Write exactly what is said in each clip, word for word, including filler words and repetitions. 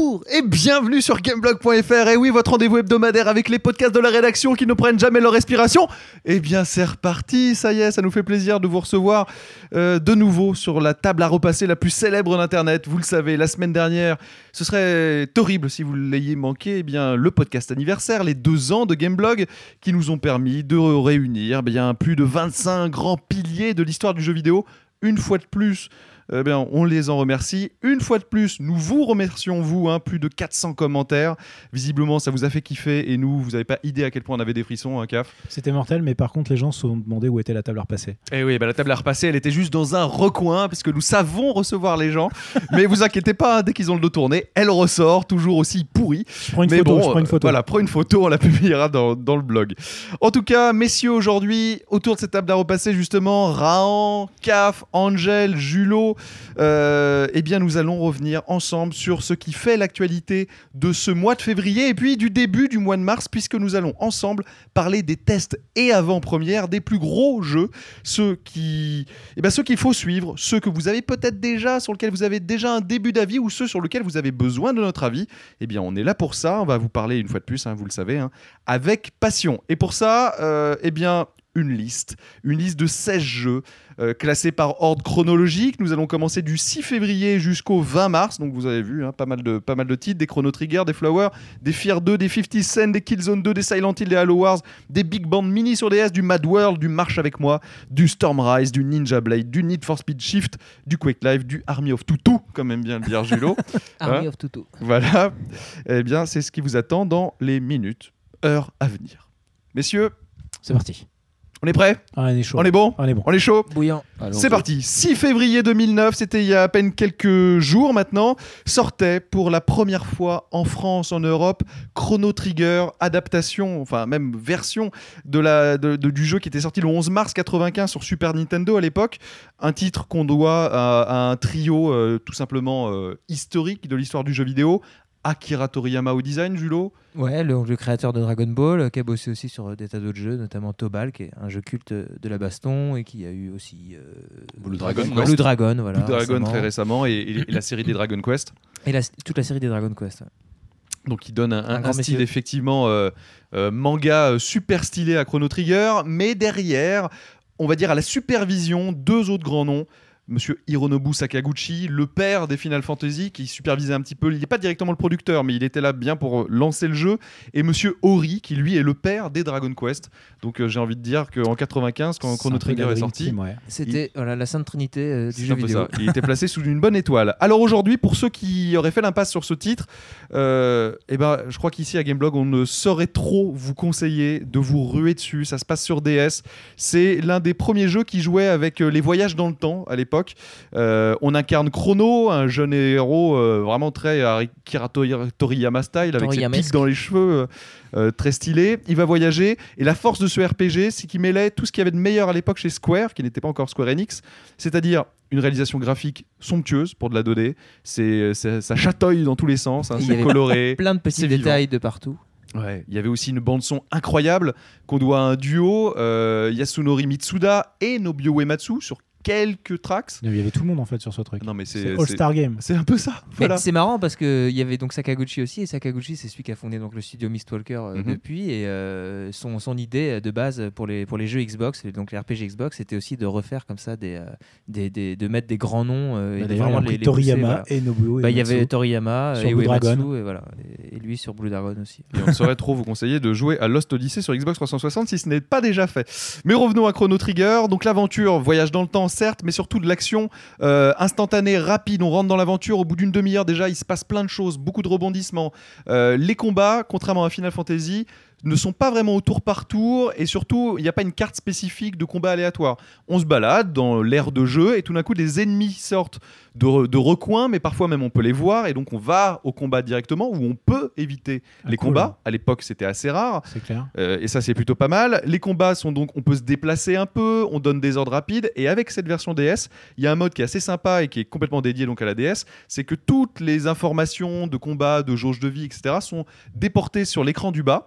Bonjour et bienvenue sur gameblog point f r. Et oui, votre rendez-vous hebdomadaire avec les podcasts de la rédaction qui ne prennent jamais leur respiration. Eh bien, c'est reparti, ça y est, ça nous fait plaisir de vous recevoir euh, de nouveau sur la table à repasser la plus célèbre d'Internet. Vous le savez, la semaine dernière, ce serait horrible si vous l'ayez manqué. Eh bien, le podcast anniversaire, les deux ans de Gameblog qui nous ont permis de réunir eh bien, plus de vingt-cinq grands piliers de l'histoire du jeu vidéo. Une fois de plus, eh bien, on les en remercie. Une fois de plus, nous vous remercions, vous, hein, plus de quatre cents commentaires. Visiblement, ça vous a fait kiffer et nous, vous n'avez pas idée à quel point on avait des frissons, hein, Caf. C'était mortel, mais par contre, les gens se sont demandé où était la table à repasser. Eh oui, bah, la table à repasser, elle était juste dans un recoin, parce que nous savons recevoir les gens. Mais vous inquiétez pas, hein, dès qu'ils ont le dos tourné, elle ressort, toujours aussi pourrie. Je prends une mais photo, bon, je prends une photo. Euh, voilà, prends une photo, on la publiera dans, dans le blog. En tout cas, messieurs, aujourd'hui, autour de cette table à repasser, justement, Rahan, Caf, Angel, Julot, euh, eh bien, nous allons revenir ensemble sur ce qui fait l'actualité de ce mois de février et puis du début du mois de mars, puisque nous allons ensemble parler des tests et avant-premières des plus gros jeux, ceux qui, eh bien, ceux qu'il faut suivre, ceux que vous avez peut-être déjà, sur lesquels vous avez déjà un début d'avis ou ceux sur lesquels vous avez besoin de notre avis. Eh bien, on est là pour ça. On va vous parler une fois de plus, hein, vous le savez, hein, avec passion. Et pour ça, euh, eh bien, une liste, une liste de seize jeux euh, classés par ordre chronologique. Nous allons commencer du six février jusqu'au vingt mars. Donc vous avez vu, hein, pas mal de, pas mal de titres, des Chrono Trigger, des Flower, des Fear deux, des cinquante Cent, des Killzone deux, des Silent Hill, des Halo Wars, des Big Band Mini sur D S, du Mad World, du Marche avec moi, du Storm Rise, du Ninja Blade, du Need for Speed Shift, du Quake Live, du Army of Tutu, comme aime bien le dire Julot. Army hein of Tutu. Voilà. Eh bien, c'est ce qui vous attend dans les minutes, heures à venir. Messieurs, c'est parti. On est prêts ? Ah, on est chaud. On est bon ? On est bon. On est chaud ? Bouillant. Allons c'est parti. six février deux mille neuf, c'était il y a à peine quelques jours maintenant, sortait pour la première fois en France, en Europe, Chrono Trigger, adaptation, enfin même version de la, de, de, du jeu qui était sorti le onze mars quatre-vingt-quinze sur Super Nintendo à l'époque. Un titre qu'on doit à, à un trio euh, tout simplement euh, historique de l'histoire du jeu vidéo. Akira Toriyama au design, Julot. Ouais, le, le créateur de Dragon Ball, qui a bossé aussi sur des tas d'autres jeux, notamment Tobal, qui est un jeu culte de la baston, et qui a eu aussi euh, Blue Dragon, Blue Dragon, voilà, Blue Dragon récemment. très récemment, et, et, et la série des Dragon Quest. Et la, toute la série des Dragon Quest. Ouais. Donc il donne un, un, un, un style effectivement euh, euh, manga super stylé à Chrono Trigger, mais derrière, on va dire à la supervision, deux autres grands noms. Monsieur Hironobu Sakaguchi, le père des Final Fantasy, qui supervisait un petit peu, il n'est pas directement le producteur, mais il était là bien pour lancer le jeu, et Monsieur Ori, qui lui est le père des Dragon Quest. Donc euh, j'ai envie de dire qu'en quatre-vingt-quinze, quand Chrono Trigger est sorti, team, ouais. c'était il... voilà, la sainte trinité euh, du jeu vidéo. Ça. Il était placé sous une bonne étoile. Alors aujourd'hui, pour ceux qui auraient fait l'impasse sur ce titre, euh, eh ben, je crois qu'ici à Gameblog, on ne saurait trop vous conseiller de vous ruer dessus. Ça se passe sur D S. C'est l'un des premiers jeux qui jouait avec les voyages dans le temps à l'époque. Euh, on incarne Chrono, un jeune héros euh, vraiment très Akira Toriyama style, avec ses pics dans les cheveux, euh, euh, très stylé. Il va voyager, et la force de ce R P G, c'est qu'il mêlait tout ce qu'il y avait de meilleur à l'époque chez Square, qui n'était pas encore Square Enix, c'est-à-dire une réalisation graphique somptueuse pour de la deux D. C'est, c'est, ça chatouille dans tous les sens, hein, c'est coloré, plein de petits détails de partout. Ouais, il y avait aussi une bande son incroyable qu'on doit à un duo, euh, Yasunori Mitsuda et Nobuo Uematsu, sur quelques tracks. Il y avait tout le monde en fait sur ce truc. Non, mais c'est, c'est All-Star Game. C'est un peu ça. Voilà. C'est marrant parce qu'il y avait donc Sakaguchi aussi, et Sakaguchi c'est celui qui a fondé donc, le studio Mistwalker euh, mm-hmm. depuis, et euh, son, son idée de base pour les, pour les jeux Xbox, donc les R P G Xbox, c'était aussi de refaire comme ça, des, euh, des, des, de mettre des grands noms. Euh, bah, et vraiment les, les Toriyama pousser, voilà. et Nobuo. Bah, il y avait Toriyama sur et Blue Uematsu, Dragon. et, voilà, et, et lui sur Blue Dragon aussi. Et on ne saurait trop vous conseiller de jouer à Lost Odyssey sur Xbox trois cent soixante si ce n'est pas déjà fait. Mais revenons à Chrono Trigger. Donc l'aventure, voyage dans le temps certes, mais surtout de l'action euh, instantanée, rapide. On rentre dans l'aventure, au bout d'une demi-heure déjà, il se passe plein de choses, beaucoup de rebondissements. Euh, les combats, contrairement à Final Fantasy, ne sont pas vraiment au tour par tour, et surtout il n'y a pas une carte spécifique de combat aléatoire. On se balade dans l'aire de jeu et tout d'un coup des ennemis sortent de, de recoins, mais parfois même on peut les voir, et donc on va au combat directement, où on peut éviter ah, les cool. combats. À l'époque c'était assez rare, c'est clair. Euh, et ça c'est plutôt pas mal. Les combats sont donc, on peut se déplacer un peu, on donne des ordres rapides, et avec cette version D S il y a un mode qui est assez sympa et qui est complètement dédié donc à la D S, c'est que toutes les informations de combat, de jauge de vie, etc. sont déportées sur l'écran du bas.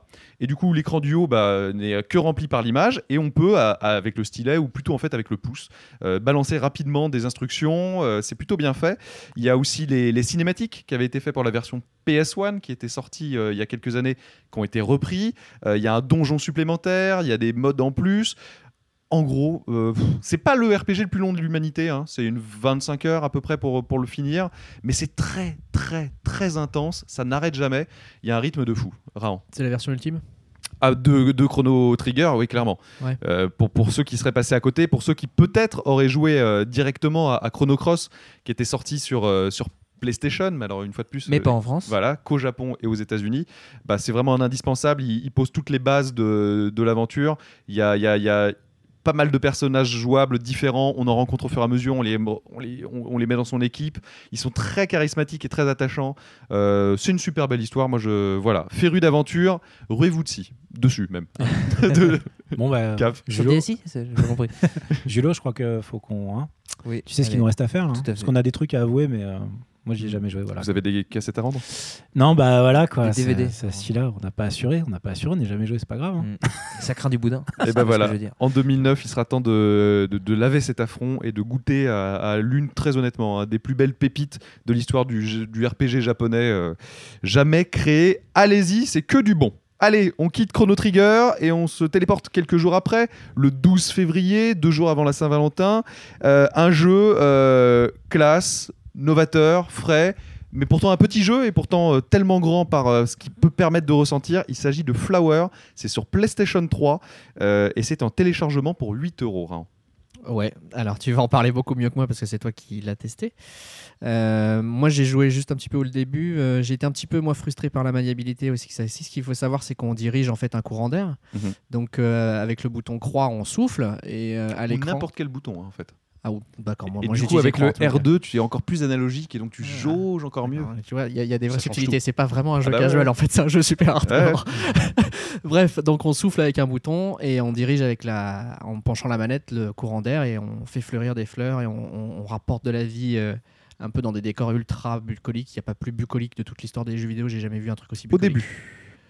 et du coup l'écran du haut bah, n'est que rempli par l'image et on peut à, à, avec le stylet ou plutôt en fait avec le pouce euh, balancer rapidement des instructions, euh, c'est plutôt bien fait. Il y a aussi les, les cinématiques qui avaient été faits pour la version P S un qui était sortie euh, il y a quelques années, qui ont été repris. Euh, il y a un donjon supplémentaire, il y a des modes en plus. En gros, euh, c'est pas le R P G le plus long de l'humanité, hein. C'est une vingt-cinq heures à peu près pour, pour le finir, mais c'est très très très intense, ça n'arrête jamais, il y a un rythme de fou. Raon. C'est la version ultime ah, de, de Chrono Trigger, oui, clairement. Ouais. Euh, pour, pour ceux qui seraient passés à côté, pour ceux qui peut-être auraient joué euh, directement à, à Chrono Cross, qui était sorti sur, euh, sur PlayStation, mais alors une fois de plus, mais euh, pas en France. Voilà, qu'au Japon et aux États-Unis, bah, c'est vraiment un indispensable. Il, il pose toutes les bases de, de l'aventure. Il y a, il y a, il y a pas mal de personnages jouables différents, on en rencontre au fur et à mesure, on les, on les, on, on les met dans son équipe, ils sont très charismatiques et très attachants, euh, c'est une super belle histoire, moi je, voilà, féru d'aventure, ruez-vous dessus, dessus même. de... Bon bah, Julo, D S I, j'ai pas compris. Julo, je crois qu'il faut qu'on... Hein oui, tu sais ce qu'il nous reste à faire, là, hein, parce fait. qu'on a des trucs à avouer, mais... Euh... Moi, j'y ai jamais joué. Voilà. Vous avez des cassettes à rendre ? Non, bah voilà quoi. Des D V D. C'est, c'est celui-là, on n'a pas assuré, on n'a pas assuré, on n'a jamais joué, c'est pas grave. Hein. Mmh. Ça craint du boudin. Et ben voilà. En deux mille neuf, il sera temps de, de, de laver cet affront et de goûter à, à l'une, très honnêtement, hein, des plus belles pépites de l'histoire du, du R P G japonais euh, jamais créé. Allez-y, c'est que du bon. Allez, on quitte Chrono Trigger et on se téléporte quelques jours après, le douze février, deux jours avant la Saint-Valentin. Euh, un jeu euh, classe, novateur, frais, mais pourtant un petit jeu et pourtant euh, tellement grand par euh, ce qu'il peut permettre de ressentir. Il s'agit de Flower, c'est sur PlayStation trois euh, et c'est en téléchargement pour huit euros. Hein. Ouais, alors tu vas en parler beaucoup mieux que moi parce que c'est toi qui l'as testé. Euh, moi j'ai joué juste un petit peu au début, euh, j'ai été un petit peu moi frustré par la maniabilité aussi. Ce qu'il faut savoir, c'est qu'on dirige en fait un courant d'air, mmh. donc euh, avec le bouton croix on souffle et euh, à l'écran... Ou n'importe quel bouton hein, en fait. Ah, d'accord. Moi, et moi, du coup, avec le R deux, tu es encore plus analogique et donc tu jauges encore mieux. Alors, tu vois, il y, y a des vraies subtilités. C'est pas vraiment un jeu ah bah casual, ouais. en fait, c'est un jeu super hardcore. Ouais. Bref, donc on souffle avec un bouton et on dirige avec la, en penchant la manette le courant d'air et on fait fleurir des fleurs et on, on, on rapporte de la vie. Euh, un peu dans des décors ultra bucoliques. Il n'y a pas plus bucolique de toute l'histoire des jeux vidéo. J'ai jamais vu un truc aussi bucolique. Au début.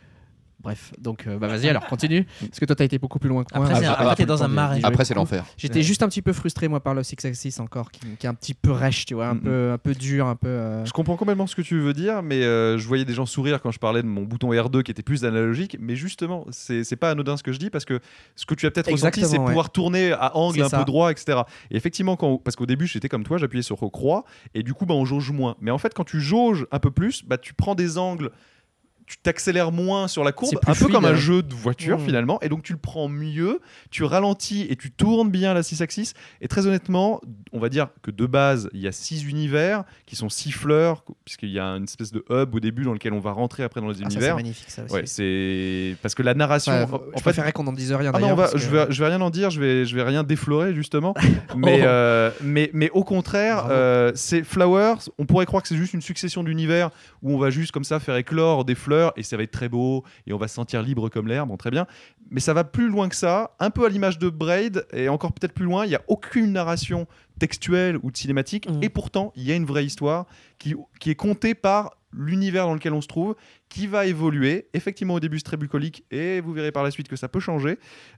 Bref, donc euh, bah vas-y alors continue parce que toi t'as été beaucoup plus loin que moi. Après, c'est, ah, après, t'es dans un marais. Après c'est l'enfer. J'étais ouais. juste un petit peu frustré moi par le six axis encore qui, qui est un petit peu rêche, tu vois, un mm-hmm. peu un peu dur, un peu. Euh... Je comprends complètement ce que tu veux dire, mais euh, je voyais des gens sourire quand je parlais de mon bouton R deux qui était plus analogique, mais justement c'est c'est pas anodin ce que je dis parce que ce que tu as peut-être Exactement, ressenti c'est ouais. pouvoir tourner à angle c'est un ça. peu droit, et cetera. Et effectivement quand parce qu'au début j'étais comme toi, j'appuyais sur croix et du coup bah on jauge moins. Mais en fait quand tu jauges un peu plus, bah tu prends des angles. Tu t'accélères moins sur la courbe, un peu comme un jeu de voiture mmh. finalement, et donc tu le prends mieux, tu ralentis et tu tournes bien la six axis. Et très honnêtement, on va dire que de base, il y a six univers qui sont six fleurs, puisqu'il y a une espèce de hub au début dans lequel on va rentrer après dans les ah, univers. Ça, c'est magnifique ça aussi. Ouais, c'est parce que la narration. Enfin, en je fait... préférais qu'on n'en dise rien. Ah non, on va, que... je vais, je vais rien en dire, je vais, je vais rien déflorer justement. mais, oh. euh, mais, mais au contraire, euh, c'est Flowers. On pourrait croire que c'est juste une succession d'univers où on va juste comme ça faire éclore des fleurs et ça va être très beau. Et on va se sentir libre comme l'air, bon très bien, mais ça va plus loin que ça, un peu à l'image de Braid et encore peut-être plus loin, il n'y a aucune narration textuelle ou de cinématique mmh. et pourtant il y a une vraie histoire qui, qui est contée par l'univers dans lequel on se trouve, qui va évoluer, effectivement au début c'est très bucolique et vous verrez par la suite que ça peut changer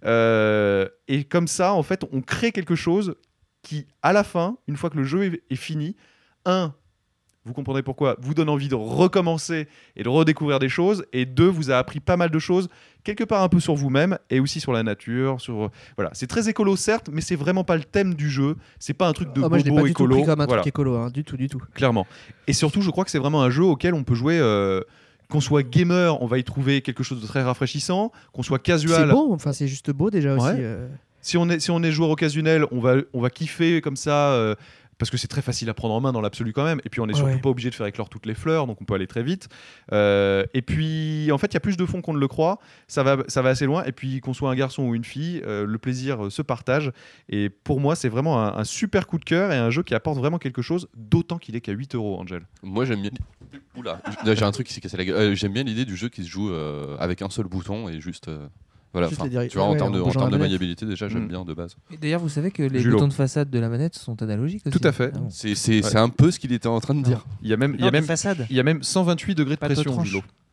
euh, et comme ça en fait on crée quelque chose qui à la fin, une fois que le jeu est, est fini, un vous comprenez pourquoi, vous donne envie de recommencer et de redécouvrir des choses, et deux, vous a appris pas mal de choses, quelque part un peu sur vous-même, et aussi sur la nature, sur... Voilà. C'est très écolo certes, mais c'est vraiment pas le thème du jeu, c'est pas un truc de oh, bobo écolo. Moi je l'ai pas du écolo. tout pris comme un voilà. truc écolo, hein. du tout, du tout. Clairement. Et surtout, je crois que c'est vraiment un jeu auquel on peut jouer... Euh... Qu'on soit gamer, on va y trouver quelque chose de très rafraîchissant, qu'on soit casual... C'est beau, enfin c'est juste beau déjà aussi. Ouais. Euh... Si on est, si on est joueur occasionnel, on va, on va kiffer comme ça... Euh... parce que c'est très facile à prendre en main dans l'absolu quand même, et puis on n'est surtout ouais. pas obligé de faire éclore toutes les fleurs, donc on peut aller très vite. Euh, et puis en fait, il y a plus de fond qu'on ne le croit, ça va, ça va assez loin, et puis qu'on soit un garçon ou une fille, euh, le plaisir se partage, et pour moi, c'est vraiment un, un super coup de cœur, et un jeu qui apporte vraiment quelque chose, d'autant qu'il est qu'à huit euros, Angel. Moi, j'aime bien... Oula, j'ai un truc qui s'est cassé la gueule. Euh, j'aime bien l'idée du jeu qui se joue euh, avec un seul bouton, et juste... Euh... Voilà, tu vois, ah en ouais, termes de, en termes de maniabilité, déjà, j'aime mmh. bien de base. Et d'ailleurs, vous savez que les Julo. boutons de façade de la manette sont analogiques aussi. Tout à fait. Ah bon. C'est, c'est, ouais. c'est un peu ce qu'il était en train de dire. Il y a même, Non, il y a même, façade. il y a même cent vingt-huit degrés de Pas de pression, tranche. Julo.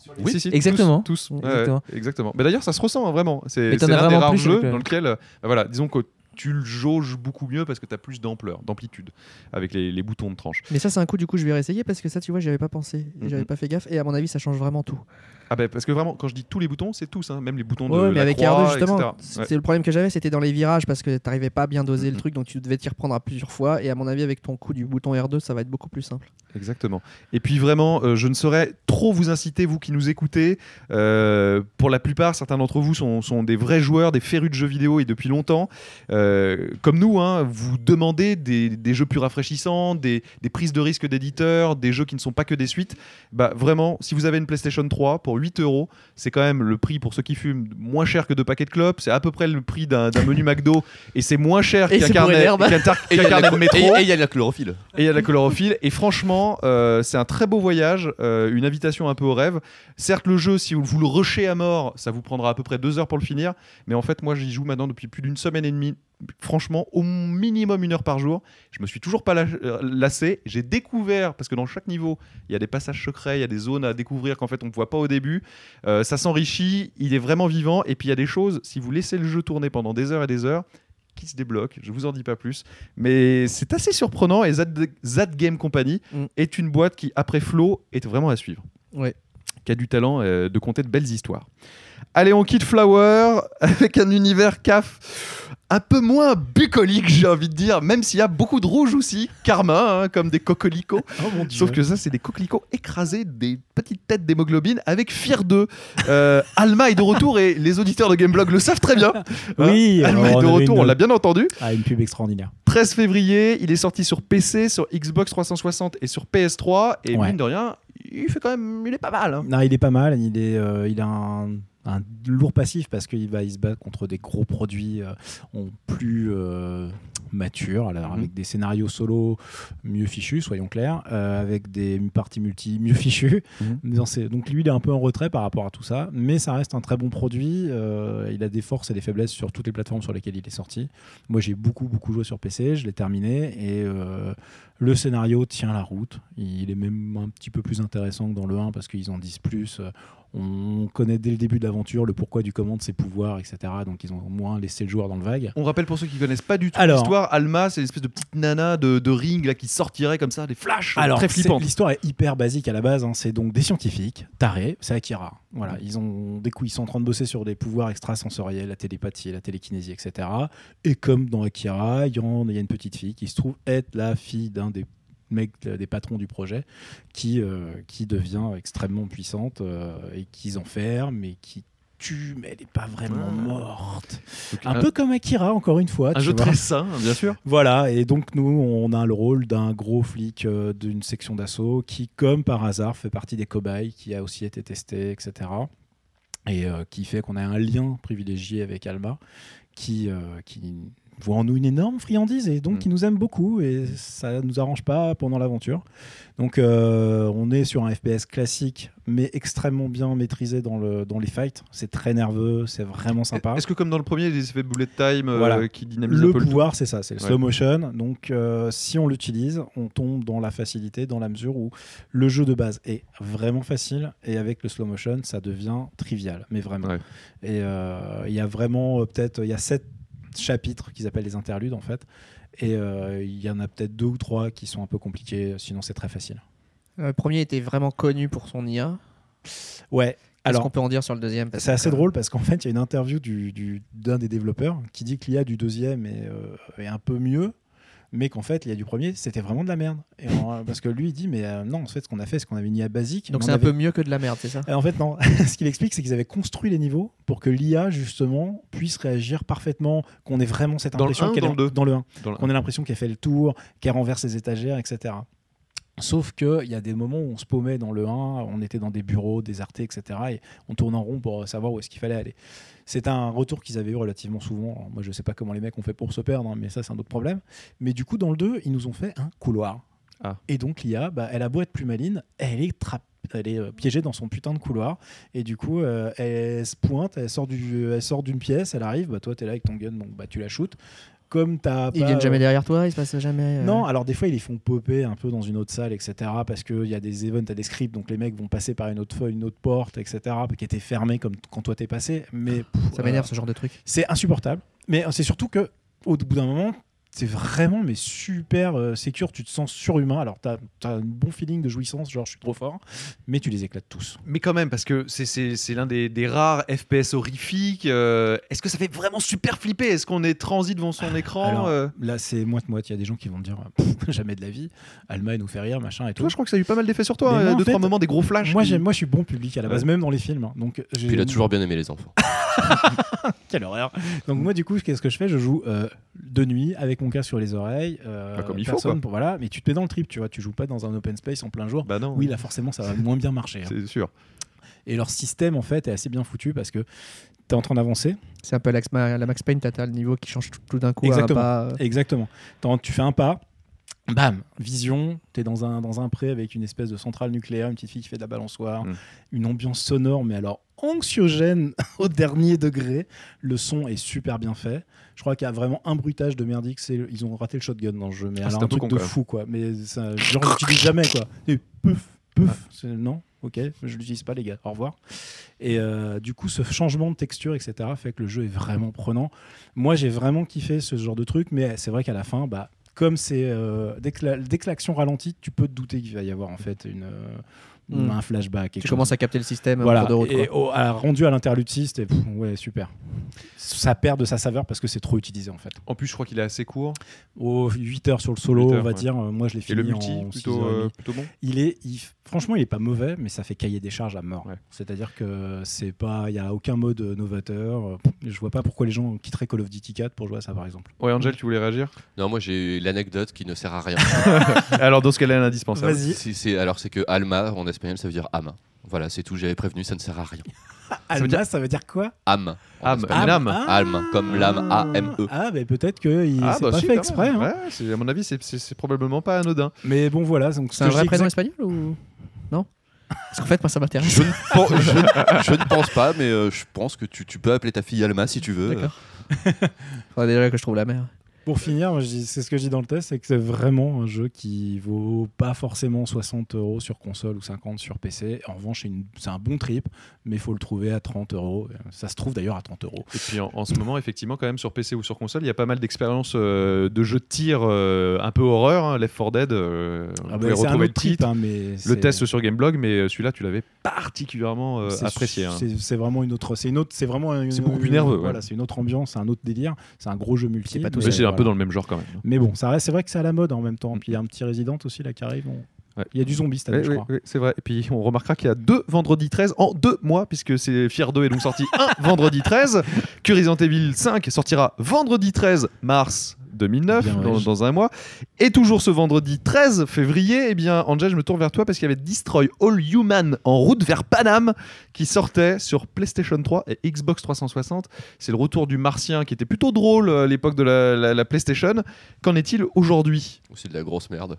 Oui, si, si, exactement. Tous, tous. Exactement. Ouais, ouais, exactement. Mais d'ailleurs, ça se ressent hein, vraiment. C'est, Mais t'en c'est as l'un des vraiment rares plus jeux avec le- dans lequel, bah voilà, disons que tu le jauges beaucoup mieux parce que tu as plus d'ampleur, d'amplitude avec les, les boutons de tranche. Mais ça, c'est un coup, du coup, je vais réessayer parce que ça, tu vois, j'y avais pas pensé. Et j'avais Mhm. pas fait gaffe. Et à mon avis, ça change vraiment tout. Ah ben parce que vraiment, quand je dis tous les boutons, c'est tous, hein, même les boutons de Ouais, mais la avec croix, R deux, justement, et cetera. c'est Ouais. c'est le problème que j'avais, c'était dans les virages parce que t'arrivais pas à bien doser Mhm. le truc, donc tu devais t'y reprendre à plusieurs fois. Et à mon avis, avec ton coup du bouton R deux, ça va être beaucoup plus simple. Exactement. Et puis vraiment, euh, je ne saurais trop vous inciter, vous qui nous écoutez. Euh, pour la plupart, certains d'entre vous sont, sont des vrais joueurs, des férus de jeux vidéo et depuis longtemps. Euh, comme nous, hein, vous demandez des, des jeux plus rafraîchissants, des, des prises de risque d'éditeurs, des jeux qui ne sont pas que des suites. Bah, vraiment, si vous avez une PlayStation trois pour huit euros, c'est quand même le prix pour ceux qui fument moins cher que deux paquets de clopes. C'est à peu près le prix d'un, d'un menu McDo et c'est moins cher Et qu'un c'est pour carnet, l'herbe. qu'un tar- Et il qu'un y a carnet la- de métro. et- et il y a la chlorophylle. Et il y a de la chlorophylle. Et franchement, euh, c'est un très beau voyage, euh, une invitation un peu au rêve. Certes, le jeu, si vous, vous le rushez à mort, ça vous prendra à peu près deux heures pour le finir. Mais en fait, moi, j'y joue maintenant depuis plus d'une semaine et demie. Franchement, au minimum une heure par jour. Je me suis toujours pas lâ- euh, lassé. J'ai découvert, parce que dans chaque niveau, il y a des passages secrets, il y a des zones à découvrir qu'en fait on ne voit pas au début. Euh, ça s'enrichit, il est vraiment vivant. Et puis il y a des choses, si vous laissez le jeu tourner pendant des heures et des heures, qui se débloque, je vous en dis pas plus, mais c'est assez surprenant et Zad, Zad Game Company Mm. est une boîte qui, après Flow, est vraiment à suivre, Ouais. qui a du talent euh, de conter de belles histoires. Allez, on quitte Flower avec un univers C A F un peu moins bucolique, j'ai envie de dire, même s'il y a beaucoup de rouge aussi, Karma, hein, comme des cocolicots. Oh mon Dieu. Sauf que ça, c'est des coquelicots écrasés, des petites têtes d'hémoglobine avec Fear deux. Euh, Alma est de retour et les auditeurs de Gameblog le savent très bien. Oui, Hein, Alma alors, est de on avait retour, une- on l'a bien entendu. Ah, une pub extraordinaire. treize février, il est sorti sur P C, sur Xbox trois cent soixante et sur P S trois. Et Ouais. mine de rien, il fait quand même, il est pas mal. Hein. Non, il est pas mal. Il, est, euh, il a un, un lourd passif parce qu'il va il se battre contre des gros produits euh, en plus euh, matures, alors, Mhm. avec des scénarios solo mieux fichus, soyons clairs, euh, avec des parties multi mieux fichues. Mhm. Dans ces- Donc lui, il est un peu en retrait par rapport à tout ça, mais ça reste un très bon produit. Euh, il a des forces et des faiblesses sur toutes les plateformes sur lesquelles il est sorti. Moi, j'ai beaucoup, beaucoup joué sur P C, je l'ai terminé et euh, le scénario tient la route. Il est même un petit peu plus intéressant que dans le un parce qu'ils en disent plus. On connaît dès le début de l'aventure le pourquoi du comment de ses pouvoirs, et cetera. Donc ils ont au moins laissé le joueur dans le vague. On rappelle pour ceux qui connaissent pas du tout Alors- l'histoire, Alma, c'est l'espèce de petite nana de, de ring là, qui sortirait comme ça, des flashs Alors, très c'est- flippantes. l'histoire est hyper basique à la base. Hein. C'est donc des scientifiques tarés, c'est Akira. Voilà, ils ont des coups, ils sont en train de bosser sur des pouvoirs extrasensoriels, la télépathie, la télékinésie, et cetera. Et comme dans Akira, il y, en- il y a une petite fille qui se trouve être la fille d'un des mecs, des patrons du projet, qui, euh, qui devient extrêmement puissante euh, et qu'ils enferment, mais qui tue, mais elle n'est pas vraiment Ah. morte. Donc, Un peu comme Akira, encore une fois. un tu jeu vois. très sain, bien sûr. Voilà, et donc nous, on a le rôle d'un gros flic euh, d'une section d'assaut qui, comme par hasard, fait partie des cobayes, qui a aussi été testé, et cetera. Et euh, qui fait qu'on a un lien privilégié avec Alma, qui, euh, qui voit en nous une énorme friandise et donc Mm. qui nous aime beaucoup, et ça nous arrange pas pendant l'aventure. Donc euh, on est sur un F P S classique, mais extrêmement bien maîtrisé dans, le, dans les fights. C'est très nerveux, c'est vraiment sympa. Est-ce que comme dans le premier, les effets bullet time euh, Voilà. qui dynamisent Le un peu pouvoir, c'est ça, c'est le Ouais. slow motion. Donc, euh, si on l'utilise, on tombe dans la facilité, dans la mesure où le jeu de base est vraiment facile et avec le slow motion, ça devient trivial, mais vraiment. Ouais. Et euh, il y a vraiment euh, peut-être, il y a sept chapitres qu'ils appellent les interludes en fait, et euh, il y en a peut-être deux ou trois qui sont un peu compliqués. Sinon, c'est très facile. Le premier était vraiment connu pour son I A. Ouais. Qu'est-ce Alors, qu'on peut en dire sur le deuxième parce c'est assez que- drôle parce qu'en fait, il y a une interview du, du- d'un des développeurs qui dit que l'I A du deuxième est, euh, est un peu mieux, mais qu'en fait, l'I A du premier, c'était vraiment de la merde. Et en- parce que lui, il dit, mais euh, non, en fait, ce qu'on a fait, c'est qu'on avait une I A basique. Donc mais c'est on un avait- peu mieux que de la merde, c'est ça? Et en fait, non. Ce qu'il explique, c'est qu'ils avaient construit les niveaux pour que l'I A, justement, puisse réagir parfaitement, qu'on ait vraiment cette Dans le impression un ou qu'elle dans est- le deux dans le un. Dans le- Qu'on ait l'impression qu'elle fait le tour, qu'elle renverse les étagères, et cetera. Sauf qu'il y a des moments où on se paumait dans le un, on était dans des bureaux désertés, et cetera. Et on tourne en rond pour savoir où est-ce qu'il fallait aller. C'est un retour qu'ils avaient eu relativement souvent. Alors, moi, je ne sais pas comment les mecs ont fait pour se perdre, hein, mais ça, c'est un autre problème. Mais du coup, dans le deux, ils nous ont fait un couloir. Ah. Et donc, l'I A, bah, elle a beau être plus maline, elle est trappée. Elle est euh, piégée dans son putain de couloir et du coup euh, elle se pointe, elle sort, du, elle sort d'une pièce, elle arrive, bah, toi t'es là avec ton gun, donc bah, tu la shootes. comme t'as Ils pas, viennent jamais euh, derrière toi, ils se passent jamais. euh, Non, alors des fois ils les font popper un peu dans une autre salle, et cetera. Parce qu'il y a des events, t'as des scripts, donc les mecs vont passer par une autre feuille, une autre porte, et cetera. Qui était fermée comme quand toi t'es passé. Mais pff, Ça m'énerve euh, ce genre de truc. c'est insupportable. Mais c'est surtout que au bout d'un moment, c'est vraiment mais super euh, sécure, tu te sens surhumain. Alors t'as as un bon feeling de jouissance, genre je suis trop fort, mais tu les éclates tous. Mais quand même, parce que c'est- c'est c'est l'un des, des rares F P S horrifiques. euh, Est-ce que ça fait vraiment super flipper? Est-ce qu'on est transi devant son écran? Alors, euh Là c'est moite-moite, il y a des gens qui vont te dire pff, jamais de la vie, Alma elle nous fait rire, machin et tout. Toi, je crois que ça a eu pas mal d'effets sur toi. Mais euh, moi, en deux, fait, trois moments, des gros flashs. Moi, qui- j'aime, moi je suis bon public à la base, Ouais. même dans les films. hein. Donc, j'ai- Puis il a toujours bien aimé les enfants. Quelle horreur. Donc moi du coup qu'est-ce que je fais? Je joue euh, de nuit avec mon casque sur les oreilles, euh, Bah, comme il faut, personne quoi. pour, voilà, mais tu te mets dans le trip, tu vois, tu joues pas dans un open space en plein jour. Bah non. Oui, là forcément ça va moins bien marcher. hein. C'est sûr. Et leur système en fait est assez bien foutu parce que tu es en train d'avancer. C'est un peu la, la Max Payne, t'as le niveau qui change tout, tout d'un coup. Exactement. À un pas, euh, Exactement. T'en- tu fais un pas, bam, vision, t'es dans un, dans un pré avec une espèce de centrale nucléaire, une petite fille qui fait de la balançoire, Mm. une ambiance sonore, mais alors anxiogène au dernier degré. Le son est super bien fait. Je crois qu'il y a vraiment un bruitage de merdique, c'est ils ont raté le shotgun dans le jeu, mais Ah, alors c'est un, un peu truc con, de quand même. fou quoi. Mais ça, genre j'utilise jamais quoi. Et pouf, pouf, c'est- non. Ok, je l'utilise pas les gars, au revoir. Et euh, du coup, ce changement de texture, et cetera, fait que le jeu est vraiment prenant. Moi, j'ai vraiment kiffé ce genre de truc, mais c'est vrai qu'à la fin, bah, comme c'est euh, dès que la- dès que l'action ralentit, tu peux te douter qu'il va y avoir en fait une, euh, Mm. un flashback. quelque Tu chose. commences à capter le système. en Voilà. cours de route, Et quoi. au- à- rendu à l'interlude six, c'était pff, ouais super. Ça perd de sa saveur parce que c'est trop utilisé en fait. En plus, je crois qu'il est assez court. Aux huit heures sur le solo, huit heures, on va ouais. dire. euh, Moi, je l'ai Et fini le multi, en plutôt, six heures trente. euh, plutôt bon. Il est, il- franchement, il est pas mauvais, mais ça fait cahier des charges à mort. Ouais. C'est-à-dire que c'est pas, il y a aucun mode euh, novateur. Euh, Je vois pas pourquoi les gens quitteraient Call of Duty quatre pour jouer à ça, par exemple. Ouais, Angel, tu voulais réagir? Non, moi j'ai l'anecdote qui ne sert à rien. Alors, dans ce cas-là, elle est indispensable. Vas-y. C'est- c'est- alors c'est que Alma en espagnol ça veut dire âme. Voilà, c'est tout, j'avais prévenu, ça ne sert à rien. Alma, veut dire- ça veut dire quoi? Âme. en Âme. espagnol. L'âme. Ah, Alma, comme l'âme, A M E. Ah, mais peut-être que il- Ah, c'est bah pas si, fait quand exprès. même. hein. Ouais, c'est- à mon avis, c'est- c'est c'est probablement pas anodin. Mais bon, voilà. Donc, ce C'est que un vrai je dis prénom exact- espagnol ou non? Parce qu'en fait, moi, ça m'intéresse. Je ne, pen- je ne- je ne pense pas, mais euh, je pense que tu, tu peux appeler ta fille Alma si tu veux. D'accord. Faudrait déjà que je trouve la mère. Pour finir, moi, je dis- c'est ce que je dis dans le test, c'est que c'est vraiment un jeu qui vaut pas forcément soixante euros sur console ou cinquante sur P C. En revanche, c'est, une- c'est un bon trip, mais il faut le trouver à trente euros. Ça se trouve d'ailleurs à trente euros. Et puis en, en ce moment, effectivement, quand même sur P C ou sur console, il y a pas mal d'expériences euh, de jeux de tir euh, un peu horreur. hein, Left four Dead, euh, vous Ah pouvez bah, c'est un retrouver le autre trip, titre, hein, mais le c'est- test sur Gameblog, mais celui-là, tu l'avais particulièrement euh, c'est- apprécié. hein. C'est, c'est vraiment une autre. C'est une autre. C'est vraiment. Une, C'est beaucoup plus nerveux, ouais. Voilà, c'est une autre ambiance, c'est un autre délire. C'est un gros jeu multi. C'est pas tout mais Mais c'est un voilà. peu dans le même genre quand même. Mais bon, ça reste. C'est vrai que c'est à la mode en même temps. Puis il y a un petit Resident aussi là qui arrive. on- Ouais. Il y a du zombie cette année, Oui, je oui, crois. oui, c'est vrai. Et puis on remarquera qu'il y a deux vendredi treize en deux mois, puisque c'est Fier deux est donc sorti un vendredi treize, que Resident Evil cinq sortira vendredi treize mars deux mille neuf, Bien, dans, ouais. dans un mois. Et toujours ce vendredi treize février, eh bien, Angel, je me tourne vers toi parce qu'il y avait Destroy All Human en route vers Paname qui sortait sur PlayStation trois et Xbox trois cent soixante. C'est le retour du Martien qui était plutôt drôle à l'époque de la, la- la PlayStation. Qu'en est-il aujourd'hui? C'est de la grosse merde.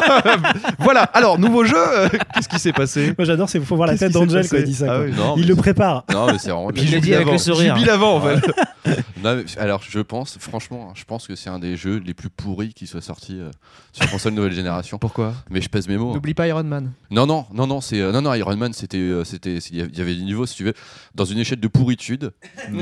Voilà, alors, nouveau jeu, euh, qu'est-ce qui s'est passé? Moi j'adore, c'est faut voir la Qu'est-ce tête qui s'est d'Angel passé quand il dit ça. Ah quoi. oui. Non, Il mais le c'est- prépare. Non, mais c'est vraiment. Puis je l'ai dit avec le sourire. Jubile avant, en fait. Non, mais, alors, je pense, franchement, je pense que c'est un des jeux les plus pourris qui soit sorti euh, sur console nouvelle génération. Pourquoi? Mais je pèse mes mots. hein. N'oublie pas Iron Man. Non, non, non, non, c'est euh, non, non, Iron Man, c'était, euh, c'était, il y avait- il y avait des niveaux, si tu veux, dans une échelle de pourritude.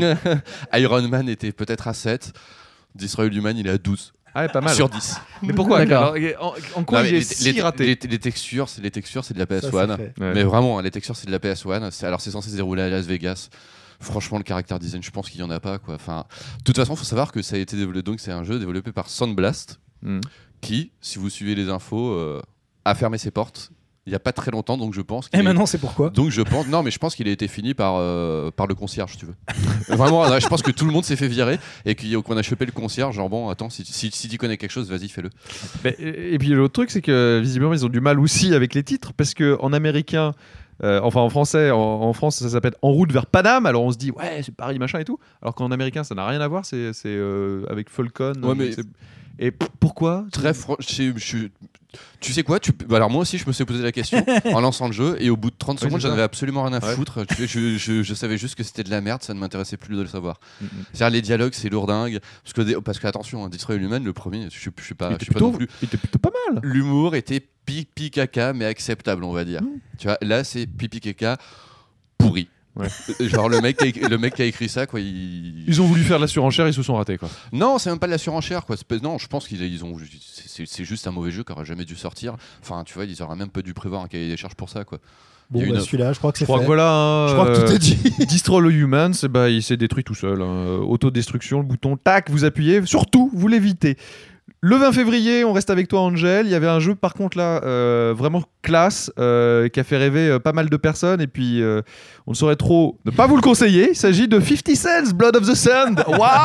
Iron Man était peut-être à sept, Destroy All Human, il est à douze Ah, ouais, pas mal. sur dix. Mais pourquoi? D'accord. Alors, en, en quoi Non, mais il est les, si les- raté? les- les textures, c'est les textures, c'est de la P S Ça, c'est un. fait. Ouais. Mais vraiment, hein, les textures, c'est de la P S un. C'est, alors, c'est censé se dérouler à Las Vegas. Franchement, le character design, je pense qu'il y en a pas, quoi. Enfin, de toute façon, faut savoir que ça a été développé. Donc, c'est un jeu développé par Soundblast, Hmm. qui, si vous suivez les infos, euh, a fermé ses portes il y a pas très longtemps. Donc, je pense. Et qu'il est- maintenant c'est pourquoi? Donc je pense, non mais je pense qu'il a été fini par, euh, par le concierge, si tu veux. Vraiment, ouais, je pense que tout le monde s'est fait virer et qu'il y a- qu'on a chopé le concierge, genre bon, attends, si, si, si tu connais quelque chose, vas-y, fais-le. Mais, et et puis l'autre truc, c'est que visiblement, ils ont du mal aussi avec les titres, parce que en américain, euh, enfin en français, en, en France, ça s'appelle En route vers Paname. Alors on se dit, ouais, c'est Paris, machin et tout. Alors qu'en américain, ça n'a rien à voir, c'est c'est, euh, avec Falcon. Ouais, mais- c'est- Et p- pourquoi Très fran- je- je- Tu sais quoi tu... bah alors moi aussi je me suis posé la question en lançant le jeu et au bout de trente Ouais, secondes c'est j'en ça. avais absolument rien à Ouais. foutre. je, je, je, je savais juste que c'était de la merde, ça ne m'intéressait plus de le savoir. Mm, mm. C'est-à-dire les dialogues c'est lourdingue parce que parce que attention hein, Destroy All Human le premier je, je suis pas il, je était suis pas plutôt, non plus. il était plutôt pas mal. L'humour était pipi caca mais acceptable on va dire. Mm. Tu vois là c'est pipi caca pourri. Ouais. Genre le mec qui a écrit, le mec qui a écrit ça quoi il... Ils ont voulu faire de la surenchère, ils se sont ratés quoi. Non, c'est même pas de la surenchère quoi. C'est- Non, je pense qu'ils ils ont. C'est c'est juste un mauvais jeu qui aurait jamais dû sortir. Enfin, tu vois, ils auraient même pas dû prévoir un cahier des charges pour ça quoi. Bon, Il y a une bah, offre. celui-là, je crois que Je c'est crois fait. que voilà. hein, Je crois que tout euh, est dit. Destroy All Humans, eh ben, il s'est détruit tout seul. hein. Autodestruction, le bouton tac, vous appuyez. Surtout, vous l'évitez. Le vingt février, on reste avec toi, Angel. Il y avait un jeu, par contre, là, euh, vraiment classe, euh, qui a fait rêver euh, pas mal de personnes. Et puis, euh, on ne saurait trop ne pas vous le conseiller. Il s'agit de fifty Cents, Blood of the Sand.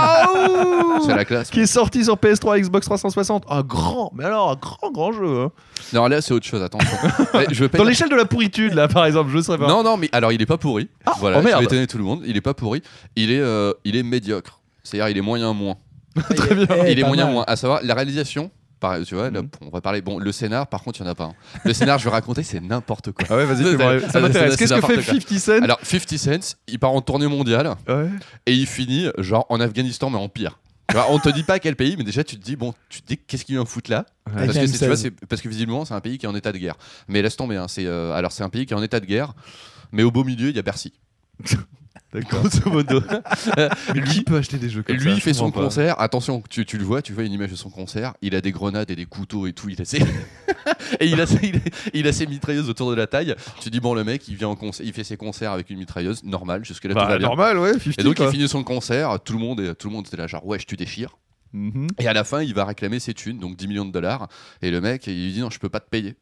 Waouh C'est la classe. Qui est sorti sur P S trois, Xbox trois cent soixante. Un grand, mais alors, un grand, grand jeu. hein. Non, là, c'est autre chose. Attention. Mais je veux pas Dans dire- l'échelle de la pourritude, là, par exemple, je ne saurais pas. Non, non, mais alors il est pas pourri. voilà, oh je merde. vais étonner tout le monde. Il est pas pourri. Il est, euh, il est médiocre. C'est-à-dire, il est moyen moins. Très bien. Eh, il est pas moyen mal. moins. À savoir, la réalisation. Pareil, tu vois, là, Mhm. on va parler. Bon, le scénar, par contre, il y en a pas. hein. Le scénar, je vais raconter, c'est n'importe quoi. Ah ouais, vas-y, Ça, fais-moi- ça, ça m'intéresse. ça, Qu'est-ce c'est que fait n'importe quoi. fifty Cent Alors, fifty Cents, il part en tournée mondiale Ouais. et il finit genre en Afghanistan, mais en pire. Tu vois, on te dit pas quel pays, mais déjà tu te dis bon, tu te dis qu'est-ce qu'il vient foutre là Avec parce la que, M c'est- tu vois, seize. c'est- parce que visiblement c'est un pays qui est en état de guerre. Mais laisse tomber, hein, c'est euh, alors c'est un pays qui est en état de guerre, mais au beau milieu il y a Bercy. D'accord. Grosso modo. Lui peut acheter des jeux comme Lui ça. il je fait son comprends pas. concert. Attention, tu, tu le vois, tu vois une image de son concert. Il a des grenades et des couteaux et tout. Il a ses et il a, ses, il, a, il a ses mitrailleuses autour de la taille. Tu dis bon le mec il vient en concert, il fait ses concerts avec une mitrailleuse normale jusque là tout Bah, va bien. normal, ouais, cinquante. Et donc quoi. il finit son concert. Tout le monde est, tout le monde était là genre ouais je tu déchires. Mhm. Et à la fin, il va réclamer ses thunes, donc dix millions de dollars. Et le mec, il lui dit non, je peux pas te payer.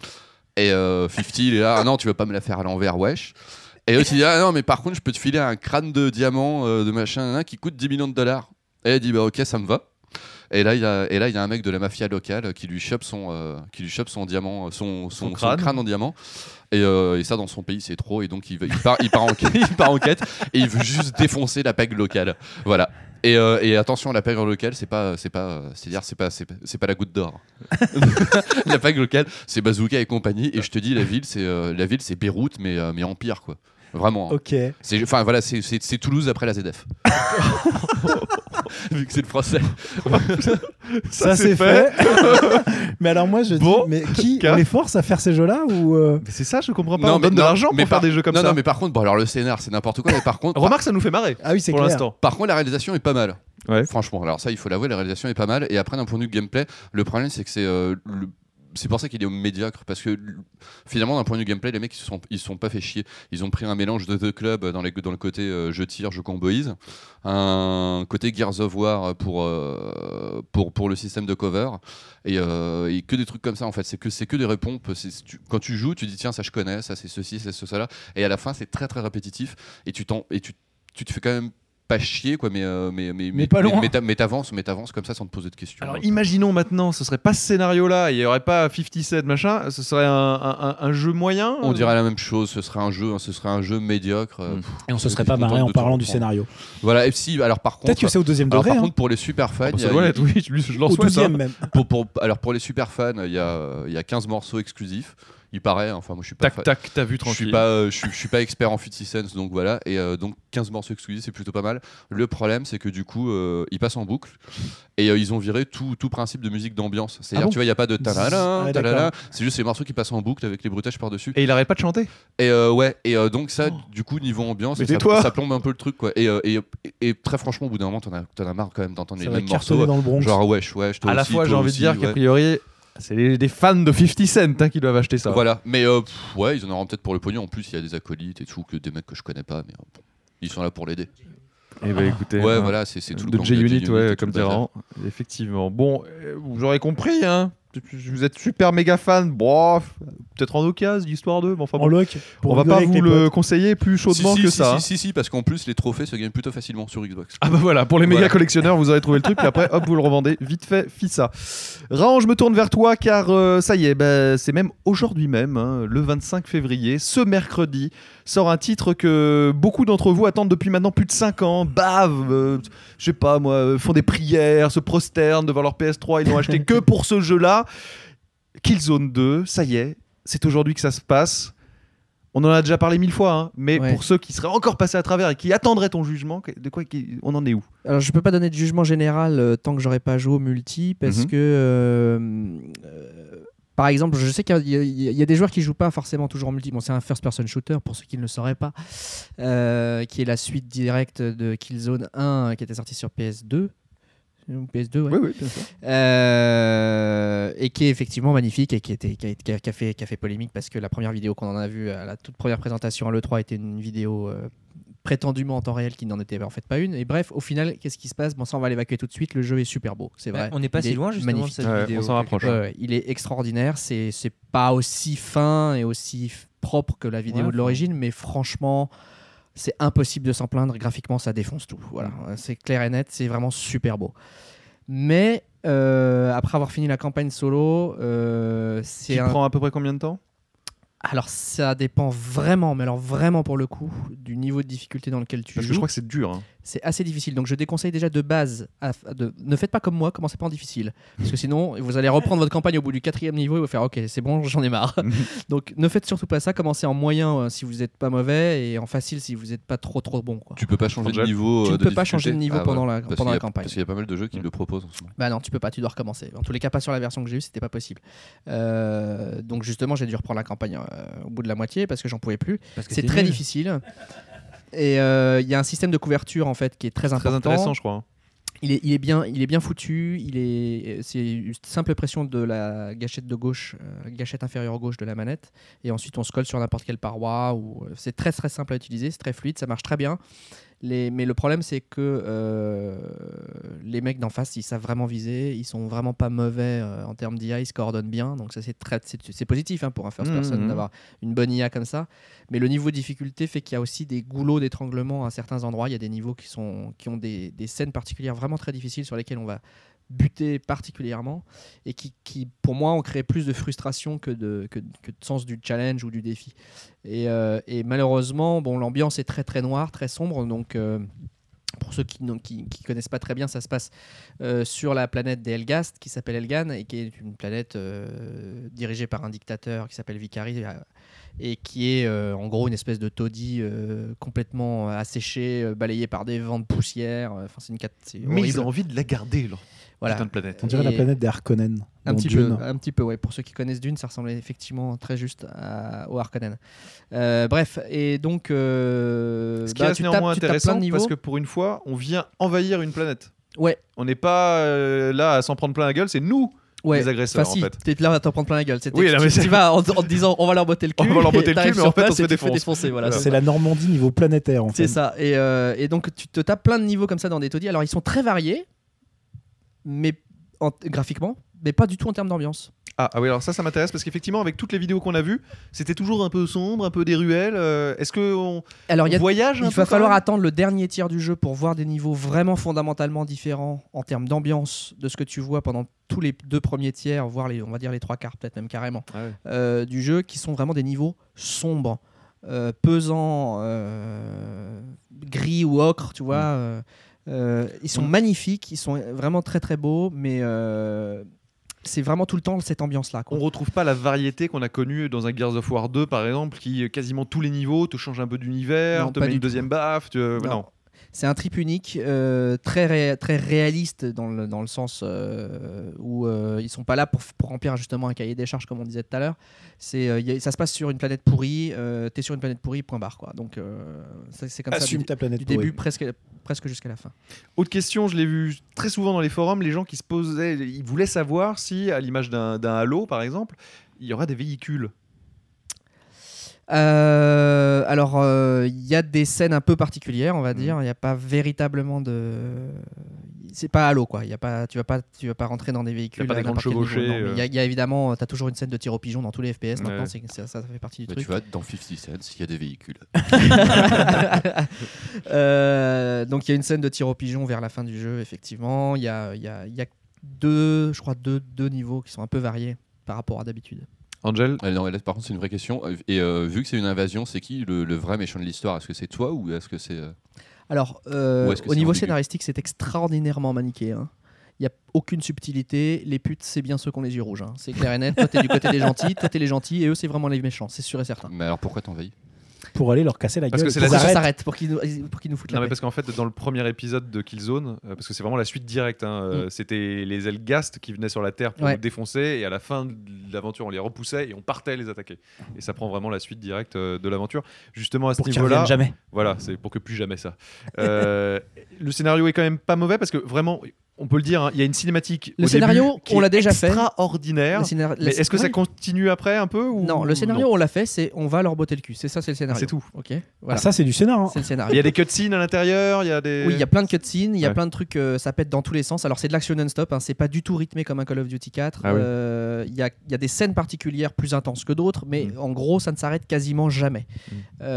Et euh, cinquante, il est là, ah non, tu vas pas me la faire à l'envers, wesh. Et l'autre, il dit, ah non, mais par contre, je peux te filer un crâne de diamant, euh, de machin, nan, nan, qui coûte dix millions de dollars. Et il dit, bah ok, ça me va. Et là, il y a, et là, il y a un mec de la mafia locale qui lui chope son, euh, qui lui chope son diamant, son, son, Son son crâne. crâne en diamant. Et, euh, et ça, dans son pays, c'est trop. Et donc, il, va- il, part, il, part en, il part en quête et il veut juste défoncer la pègre locale. Voilà. Et, euh, et attention, la pègre locale, c'est pas, c'est pas, euh, c'est-à-dire, c'est pas, c'est pas, c'est pas la goutte d'or. La pègre locale, c'est Bazooka et compagnie. Et je te dis, la ville, c'est, euh, la ville, c'est Beyrouth, mais, euh, mais en pire, quoi. Vraiment. hein. Ok. C'est, enfin voilà, c'est, c'est, c'est Toulouse après la Z F. Vu que c'est le français. Ça, c'est fait. mais alors moi je Bon, dis, mais qui K. on les force à faire ces jeux-là ou euh, Mais c'est ça, je comprends pas. On donne de non, l'argent pour mais faire par- des jeux comme non, ça. Non, mais par contre, bon, alors le scénar, c'est n'importe quoi. Mais par contre, Remarque, ça nous fait marrer Ah oui, c'est pour clair. l'instant. Par contre, la réalisation est pas mal. Ouais. Franchement, alors ça, il faut l'avouer, la réalisation est pas mal. Et après, d'un point de vue gameplay, le problème, c'est que c'est euh, le- c'est pour ça qu'il est médiocre, parce que l- finalement, d'un point de vue gameplay, les mecs, ils se sont, ils se sont pas fait chier. Ils ont pris un mélange de The Club dans, les, dans le côté euh, je tire, je comboise, un côté Gears of War pour, euh, pour, pour le système de cover, et, euh, et que des trucs comme ça, en fait. C'est que, c'est que des répompes. C'est- tu- quand tu joues, tu dis tiens, ça je connais, ça c'est ceci, c'est ce, cela. Et à la fin, c'est très très répétitif, et tu, t'en, et tu, tu te fais quand même pas chier quoi mais euh, mais mais Mais pas loin. mais, t'a- mais t'avances mais t'avances comme ça sans te poser de questions. Alors imaginons maintenant, ce serait pas ce scénario-là, il y aurait pas cinquante-sept machin, ce serait un, un- un jeu moyen. On euh, dirait la même chose, ce serait un jeu, ce serait un jeu médiocre. euh, Mm. pff, Et on se je serait suis pas content marré en de parlant tout du reprendre. scénario. Voilà, et si alors par contre Peut-être que c'est au deuxième alors degré. par hein. contre pour les super fans, Ah bah, il y ça a- doit l'être, oui, lui, je leur Au souhaite. douzième hein. même. pour, pour- alors pour les super fans, il y a il y a quinze morceaux exclusifs. Il paraît, enfin moi je suis pas Tac, fan. tac, t'as vu Je suis tranquille. pas, euh, je suis, je suis pas expert en cinquante cents, donc voilà. Et euh, donc quinze morceaux exclusifs, c'est plutôt pas mal. Le problème, c'est que du coup, euh, ils passent en boucle et euh, ils ont viré tout, tout principe de musique d'ambiance. C'est-à-dire, Ah bon tu vois, il y a pas de talala, Ouais, talala. d'accord. C'est juste ces morceaux qui passent en boucle avec les bruitages par-dessus. Et il arrête pas de chanter. Et euh, ouais, et euh, donc ça, du coup, niveau ambiance, Mais ça, tais-toi. ça plombe un peu le truc, quoi. Et, euh, et, et, et très franchement, au bout d'un moment, t'en as, t'en as marre quand même d'entendre Ça les va mêmes cartonner morceaux. dans le Bronx. Genre wesh, wesh, toi À la aussi, fois, j'ai toi envie de aussi, dire ouais. qu'a priori, c'est les- des fans de cinquante Cent hein, qui doivent acheter ça. Voilà, mais euh, pff, ouais, ils en auront peut-être pour le pognon. En plus, il y a des acolytes et tout, que des mecs que je connais pas, mais euh, bon, ils sont là pour l'aider. Et bah écoutez, Ouais, hein, voilà, c'est c'est tout le de plan de J-Unit, J-Unit ouais, et tout comme le bazar. Terran. Effectivement. Bon, euh, vous aurez compris, hein. vous êtes super méga fan, bon, peut-être en occasion d'Histoire deux, mais enfin En bon, loc. pour on va rigoler pas avec vous les le potes. conseiller plus chaudement si, que si, ça. Si, hein. si, si, parce qu'en plus, les trophées se gagnent plutôt facilement sur Xbox. Ah bah voilà, pour les méga Voilà. collectionneurs, vous aurez trouvé le truc, puis après, hop, vous le revendez. Vite fait, fissa. Raon, je me tourne vers toi, car euh, ça y est, bah, c'est même aujourd'hui même, hein, le vingt-cinq février, ce mercredi, sort un titre que beaucoup d'entre vous attendent depuis maintenant plus de cinq ans, bavent, euh, je sais pas moi, euh, font des prières, se prosternent devant leur P S trois, ils l'ont acheté que pour ce jeu-là. Killzone deux, ça y est, c'est aujourd'hui que ça se passe. On en a déjà parlé mille fois, hein, mais Ouais. pour ceux qui seraient encore passés à travers et qui attendraient ton jugement, de quoi qui- on en est où? Alors, je peux pas donner de jugement général euh, tant que j'aurais pas joué au multi, parce Mhm. que, euh, euh, par exemple, je sais qu'il y, a- il y a des joueurs qui jouent pas forcément toujours en multi. Bon, c'est un first-person shooter, pour ceux qui ne le sauraient pas, euh, qui est la suite directe de Killzone un, qui était sorti sur P S deux. Ou P S deux, ouais. Oui, oui, bien sûr. Euh, et qui est effectivement magnifique et qui, était, qui, a, qui a- qui a fait, qui a fait polémique parce que la première vidéo qu'on en a vue à la toute première présentation à l'E trois était une vidéo euh, prétendument en temps réel qui n'en était en fait pas une. Et bref, au final, qu'est-ce qui se passe? Bon, ça, on va l'évacuer tout de suite. Le jeu est super beau, c'est vrai. Ouais, on n'est pas Il si est loin justement de magnifique. cette Ouais, vidéo. on s'en rapproche. Ouais, ouais, il est extraordinaire. C'est c'est pas aussi fin et aussi f- propre que la vidéo Ouais, de l'origine, mais franchement, c'est impossible de s'en plaindre. Graphiquement, ça défonce tout. Voilà, c'est clair et net. C'est vraiment super beau. Mais euh, après avoir fini la campagne solo, euh, c'est Qui un... prend à peu près combien de temps? alors ça dépend vraiment, mais alors vraiment pour le coup, du niveau de difficulté dans lequel tu Parce que joues. je crois que c'est dur. hein. C'est assez difficile. Donc je déconseille déjà de base, à- de, ne faites pas comme moi, commencez pas en difficile. Parce que sinon, vous allez reprendre votre campagne au bout du quatrième niveau et vous faire ok, c'est bon, j'en ai marre. Donc ne faites surtout pas ça, commencez en moyen euh, si vous n'êtes pas mauvais et en facile si vous n'êtes pas trop trop bon. Quoi. Tu peux pas changer de Angel. niveau. Tu euh, ne de peux pas difficulté changer de niveau Ah, pendant voilà. la- Parce pendant qu'il y la a- campagne. Parce qu'il y a pas mal de jeux qui le proposent en ce moment. Bah non, tu peux pas, tu dois recommencer. En tous les cas, pas sur la version que j'ai eue, c'était pas possible. Euh, donc justement, j'ai dû reprendre la campagne euh, au bout de la moitié parce que j'en pouvais plus. Parce que C'est t'es très nul. difficile. Et il euh, y a un système de couverture en fait qui est très Très important. intéressant, je crois. hein. Il est, il est bien, il est bien foutu. Il est, c'est une simple pression de la gâchette de gauche, euh, gâchette inférieure gauche de la manette, et ensuite on se colle sur n'importe quelle paroi. Ou c'est très très simple à utiliser, c'est très fluide, ça marche très bien. Les, mais le problème c'est que euh, les mecs d'en face, ils savent vraiment viser, ils sont vraiment pas mauvais euh, en termes d'I A, ils se coordonnent bien, donc ça c'est très, c'est, c'est positif hein, pour un first Mmh, person mmh. d'avoir une bonne I A comme ça. Mais le niveau de difficulté fait qu'il y a aussi des goulots d'étranglement à certains endroits. Il y a des niveaux qui, sont, qui ont des, des scènes particulières vraiment très difficiles sur lesquelles on va buter particulièrement et qui, qui pour moi, ont créé plus de frustration que de, que, que de sens du challenge ou du défi. Et, euh, et malheureusement, bon, l'ambiance est très très noire, très sombre. Donc, euh, pour ceux qui ne qui, qui connaissent pas très bien, ça se passe euh, sur la planète des Helghast, qui s'appelle Helghan, et qui est une planète euh, dirigée par un dictateur qui s'appelle Vicari, euh, et qui est euh, en gros une espèce de taudis euh, complètement asséché, euh, balayé par des vents de poussière. Enfin, c'est une cat- c'est Mais horrible. ils ont envie de la garder, leur Voilà. putain de planète. On dirait Et- la planète des Harkonnen. Un dans petit, Dune. peu, un petit peu, ouais. Pour ceux qui connaissent Dune, ça ressemblait effectivement très juste à- au Harkonnen. Euh, bref, et donc. Euh, Ce qui bah, reste tu tapes- néanmoins tu tapes plein de intéressant, niveaux. parce que pour une fois, on vient envahir une planète. Ouais, On n'est pas euh, là à s'en prendre plein la gueule, c'est nous ouais. les agresseurs Enfin, si, en fait. t'es là à t'en prendre plein la gueule. C'était- Oui, non, tu, mais tu c'est- vas en, en te disant on va leur botter le cul. On va leur botter et le cul, t'arrives mais sur en fait, place on se et fait tu te fais défoncer. défoncer. Voilà, Voilà. c'est C'est la Normandie niveau planétaire en fait. C'est ça. Et, euh, et donc, tu te tapes plein de niveaux comme ça dans des taudis. Alors, ils sont très variés, mais en- graphiquement, mais pas du tout en termes d'ambiance. Ah, ah oui, alors ça, ça m'intéresse parce qu'effectivement, avec toutes les vidéos qu'on a vues, c'était toujours un peu sombre, un peu des ruelles. euh, Est-ce qu'on Alors, il y a voyage un Il peu va quand falloir même attendre le dernier tiers du jeu pour voir des niveaux vraiment fondamentalement différents en termes d'ambiance de ce que tu vois pendant tous les deux premiers tiers, voire les, on va dire les trois quarts, peut-être même carrément, Ah ouais. euh, du jeu, qui sont vraiment des niveaux sombres, euh, pesants, euh, gris ou ocre, tu vois. euh, euh, ils sont Mm. magnifiques, ils sont vraiment très très beaux, mais euh, c'est vraiment tout le temps cette ambiance-là, quoi. On retrouve pas la variété qu'on a connue dans un Gears of War deux par exemple, qui euh, quasiment tous les niveaux te change un peu d'univers, Non, te pas met du une tout. deuxième baffe. Tu... Non. Non. C'est un trip unique, euh, très, ré- très réaliste dans le, dans le sens euh, où euh, ils sont pas là pour, pour remplir justement un cahier des charges comme on disait tout à l'heure. C'est, euh, y a- ça se passe sur une planète pourrie, euh, t'es sur une planète pourrie, point barre, quoi. Donc euh, ça, c'est comme Assume ça ta du, planète du pourrie. début presque, presque jusqu'à la fin. Autre question, je l'ai vu très souvent dans les forums, les gens qui se posaient, ils voulaient savoir si, à l'image d'un d'un Halo par exemple, il y aura des véhicules. Euh, alors, il y a des scènes un peu particulières, on va Mhm. dire. Il n'y a pas véritablement de. c'est pas Halo quoi. Y a pas, tu vas pas, tu vas pas rentrer dans des véhicules. Y a pas des à grandes n'importe quel niveau. chevauchées, Non, mais euh. Il y, a- il y a évidemment, t'as toujours une scène de tir au pigeon dans tous les F P S. Maintenant, Ouais. c'est, ça, ça fait partie du Bah, truc. tu vois, dans cinquante Cent, il y a des véhicules. Euh, donc il y a une scène de tir au pigeon vers la fin du jeu, effectivement. Il y a, il y a, il y a deux, je crois deux, deux niveaux qui sont un peu variés par rapport à d'habitude. Angel, Ah, non, là, par contre, c'est une vraie question. Et euh, vu que c'est une invasion, c'est qui le, le vrai méchant de l'histoire? Est-ce que c'est toi ou est-ce que c'est. euh, Alors, euh, Ou est-ce que au c'est niveau ambigu scénaristique, c'est extraordinairement manichéen. Il n'y a aucune subtilité. Les putes, c'est bien ceux qui ont les yeux rouges. hein. C'est clair et net. Toi, t'es du côté des gentils, toi, t'es les gentils, et eux, c'est vraiment les méchants. C'est sûr et certain. Mais alors pourquoi t'envahis? Pour aller leur casser la Parce gueule. que c'est Pour la Pour que ça arrêter. s'arrête, pour qu'ils nous, pour qu'ils nous foutent non la mais paix. parce qu'en fait dans le premier épisode de Killzone, euh, parce que c'est vraiment la suite directe, hein, euh, Mm. c'était les Elgast qui venaient sur la Terre pour Ouais. nous défoncer et à la fin de l'aventure on les repoussait et on partait les attaquer. Et ça prend vraiment la suite directe euh, de l'aventure. Justement à ce Pour qu'ils niveau-là, reviennent jamais. voilà, c'est pour que plus jamais ça. Euh, le scénario est quand même pas mauvais parce que vraiment, on peut le dire, hein, il y a une cinématique. Le au scénario, début qui on l'a est déjà fait. extraordinaire. Le scénar- Mais le- est-ce que ça ouais. continue après un peu ou... Non, le scénario, non on l'a fait, c'est on va leur botter le cul. C'est ça, c'est le scénario. C'est tout. Ok. Ah, Voilà. ça, c'est du scénar. hein. c'est le scénario. Il y a des cutscenes à l'intérieur, il y a des. Oui, il y a plein de cutscenes, il y a Ouais. plein de trucs, euh, ça pète dans tous les sens. Alors c'est de l'action non-stop, hein, c'est pas du tout rythmé comme un Call of Duty quatre. Ah oui. Euh, Il y, a, il y a des scènes particulières plus intenses que d'autres, mais Mm. en gros ça ne s'arrête quasiment jamais. Mm.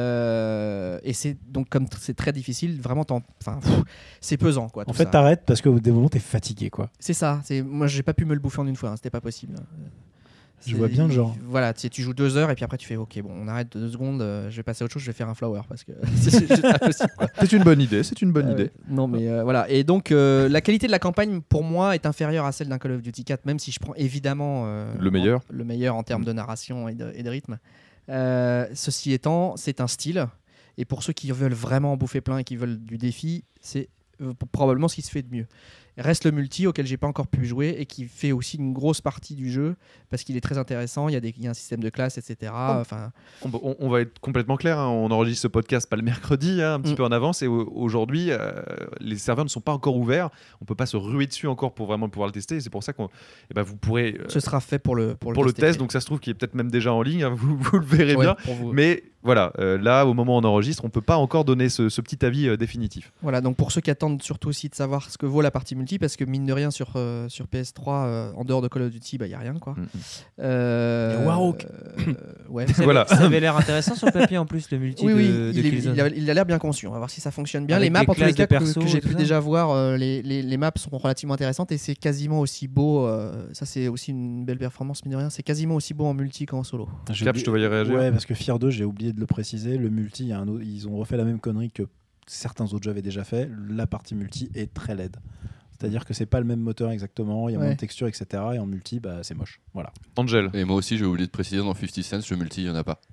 Euh, et c'est donc comme t- c'est très difficile, vraiment, t'en- enfin, pff, c'est pesant quoi. En tout fait, ça. t'arrêtes parce qu'au des moments, t'es fatigué, quoi. C'est ça. C'est moi j'ai pas pu me le bouffer en une fois, hein, c'était pas possible. Je C'est- vois bien le genre. Voilà, tu sais, tu joues deux heures et puis après tu fais ok bon on arrête deux secondes, euh, je vais passer à autre chose, je vais faire un flower parce que c'est juste pas possible quoi. C'est une bonne idée, c'est une bonne Ah idée. ouais. Non mais euh, voilà, et donc euh, la qualité de la campagne pour moi est inférieure à celle d'un Call of Duty quatre, même si je prends évidemment euh, Le meilleur. en, le meilleur en termes de narration et de, et de rythme. Euh, ceci étant, c'est un style, et pour ceux qui veulent vraiment en bouffer plein et qui veulent du défi, c'est euh, probablement ce qui se fait de mieux. Reste le multi auquel j'ai pas encore pu jouer et qui fait aussi une grosse partie du jeu parce qu'il est très intéressant. Il y a, des, il y a un système de classe, et cetera. Oh. Enfin, On, on- on va être complètement clair, hein, on enregistre ce podcast pas le mercredi, hein, un petit Mm. peu en avance, et au- aujourd'hui, euh, les serveurs ne sont pas encore ouverts, on peut pas se ruer dessus encore pour vraiment pouvoir le tester, et c'est pour ça que vous pourrez, euh, ce sera fait pour le pour le, pour le tester. test, donc ça se trouve qu'il est peut-être même déjà en ligne, hein, vous, vous le verrez Ouais, bien, pour vous. mais voilà, euh, là, au moment où on enregistre, on peut pas encore donner ce, ce petit avis euh, définitif. Voilà, donc pour ceux qui attendent surtout aussi de savoir ce que vaut la partie multi, parce que mine de rien sur, euh, sur P S trois, euh, en dehors de Call of Duty, il bah, n'y a rien quoi. Mm. Euh, Il y a Warhawk. euh, ouais. Ça, Voilà. avait, ça avait l'air intéressant sur le papier en plus, le multi Oui, de, oui, de il, est- Killzone. il a il a l'air bien conçu. On va voir si ça fonctionne bien. Avec les maps, des en tous les classes de cas, que, perso que et j'ai tout pu ça. déjà voir, euh, les, les, les maps sont relativement intéressantes et c'est quasiment aussi beau. euh, ça, c'est aussi une belle performance, mine de rien. C'est quasiment aussi beau en multi qu'en solo. J'ai Cap, oublié- je te voyais réagir. Ouais, parce que Fear deux, j'ai oublié de le préciser. Le multi, il y a un autre- ils ont refait la même connerie que certains autres jeux avaient déjà fait. La partie multi est très laide. C'est-à-dire que c'est pas le même moteur exactement, il y a moins Ouais. de textures, et cetera. Et en multi, bah, c'est moche. Voilà. Angel. Et moi aussi, j'ai oublié de préciser, dans cinquante Cent, le multi, il n'y en a pas.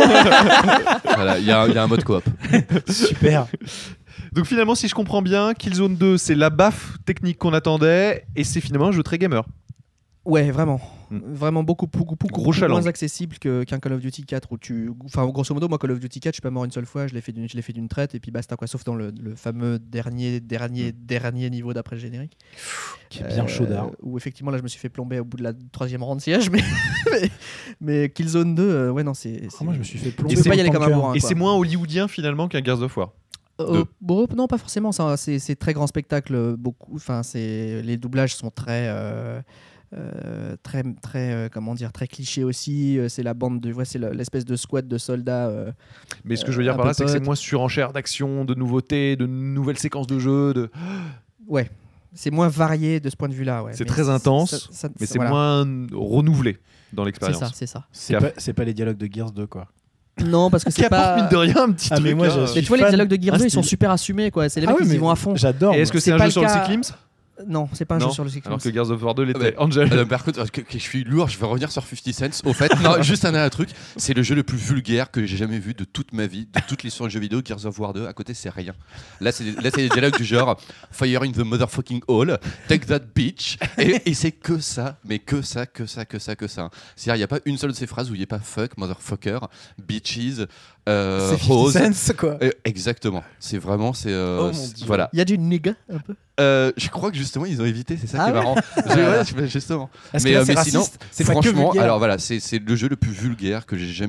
Voilà, il y, a un- il y a un mode coop. Super. Donc finalement, si je comprends bien, Killzone deux, c'est la baffe technique qu'on attendait, et c'est finalement un jeu très gamer. Ouais, vraiment. Mm. Vraiment beaucoup, beaucoup, beaucoup, Gros beaucoup challenge. moins accessible que- qu'un Call of Duty quatre où tu. Enfin, grosso modo, moi, Call of Duty quatre, je suis pas mort une seule fois, je l'ai fait d'une, je l'ai fait d'une traite et puis basta quoi, sauf dans le, le fameux dernier, dernier, dernier niveau d'après le générique. Qui est bien Euh, chaudard. Où effectivement, là, je me suis fait plomber au bout de la troisième rang de siège, mais, mais, mais Killzone deux, euh, ouais, non, c'est. Ah, c'est- moi, je me suis fait Tu plomber. peux pas y aller autant comme de un cœur. bourrin. Et quoi. c'est moins hollywoodien finalement qu'un Gears of War. Euh, Deux. bon, non, pas forcément. Ça, c'est, c'est très grand spectacle. Beaucoup. Enfin, c'est les doublages sont très, euh, euh, très, très, euh, comment dire, très clichés aussi. Euh, C'est la bande de, ouais, c'est le- l'espèce de squad de soldats. euh, Mais ce que je veux Euh, dire un par peu là, c'est que c'est pote. moins surenchère d'action, de nouveautés, de nouvelles séquences de jeu, de... ouais. C'est moins varié de ce point de vue-là. Ouais. C'est Mais très ça- intense, ça- ça- mais c'est voilà. moins renouvelé dans C'est l'expérience. ça, c'est ça. C'est Cap. pas, c'est pas les dialogues de Gears deux, quoi. Non, parce que Qui c'est apporte pas. mine de rien un petit Ah, mais truc. moi, hein. je Mais suis tu vois, les fan. dialogues de Gears Ah, deux, ils sont style. super assumés, quoi. C'est les Ah mecs oui, qui y mais vont à fond. J'adore. Et est-ce que C'est c'est un pas jeu le sur le cas- cyclisme Non, c'est pas un Non. jeu sur le cyclisme. Alors que Gears of War deux l'était. Ah, Angel. Euh, par contre, que, que je suis lourd, je vais revenir sur cinquante Cent. Au fait, non, juste un, un truc, c'est le jeu le plus vulgaire que j'ai jamais vu de toute ma vie, de toute l'histoire du jeu vidéo. Gears of War deux, à côté, c'est rien. Là, c'est là, c'est des dialogues du genre Fire in the motherfucking hole, take that bitch. Et, et c'est que ça, mais que ça, que ça, que ça, que ça. C'est-à-dire, il n'y a pas une seule de ces phrases où il n'y a pas fuck, motherfucker, bitches, euh, C'est hose. cinquante cents, quoi. Euh, exactement. C'est vraiment, c'est. euh, Oh mon c'est- Dieu. voilà. Il y a du nigga un peu. Euh, je crois que justement, ils ont évité, c'est ça Ah qui est ouais marrant. Je- ouais, je- justement. Est-ce Mais, que là, euh, c'est mais sinon, raciste C'est pas que franchement, vulgaire. alors voilà, c'est c'est le jeu le plus vulgaire que j'ai jamais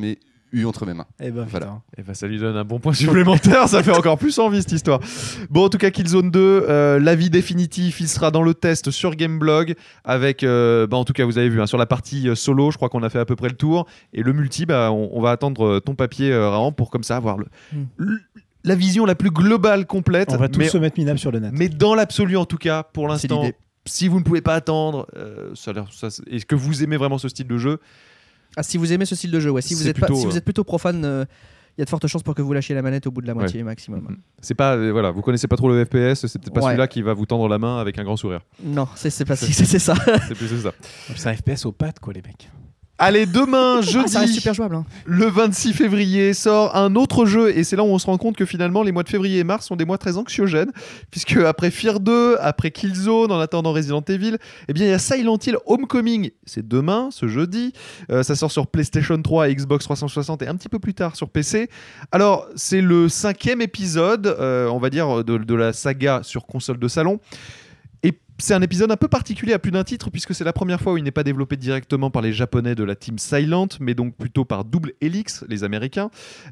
eu entre mes mains. Eh ben, Voilà. putain. Et bah, ça lui donne un bon point supplémentaire, ça fait encore plus envie cette histoire. Bon, en tout cas, Killzone deux, euh, l'avis définitif, il sera dans le test sur Gameblog avec, euh, bah, en tout cas, vous avez vu, hein, sur la partie euh, solo, je crois qu'on a fait à peu près le tour. Et le multi, bah, on, on va attendre euh, ton papier, euh, Rahan, pour comme ça avoir le, Mm. le- la vision la plus globale, complète. On va tous mais, se mettre minable sur le net. mais dans l'absolu, en tout cas, pour C'est l'instant, l'idée. si vous ne pouvez pas attendre, euh, ça a l'air- ça, c'est- est-ce que vous aimez vraiment ce style de jeu? Ah, si vous aimez ce style de jeu, ouais. Si vous C'est êtes pas, plutôt, si vous euh, êtes plutôt profane, il y a de fortes chances pour que vous lâchiez la manette au bout de la moitié maximum. C'est pas, euh, voilà, vous connaissez pas trop le F P S, c'est peut-être pas Ouais. celui-là qui va vous tendre la main avec un grand sourire. Non, c'est c'est pas si c'est c'est ça. C'est plus ça. C'est un F P S aux pattes, quoi, les mecs. Allez, demain, Ah, ça reste jeudi, super jouable. Hein. le vingt-six février, sort un autre jeu. Et c'est là où on se rend compte que finalement, les mois de février et mars sont des mois très anxiogènes. Puisque après Fear deux, après Killzone, en attendant Resident Evil, eh bien, il y a Silent Hill Homecoming. C'est demain, ce jeudi. Euh, ça sort sur PlayStation trois, Xbox trois cent soixante et un petit peu plus tard sur P C. Alors, c'est le cinquième épisode, euh, on va dire, de, de la saga sur console de salon. Et c'est un épisode un peu particulier à plus d'un titre, puisque c'est la première fois où il n'est pas développé directement par les Japonais de la team Silent, mais donc plutôt par Double Helix, les Américains.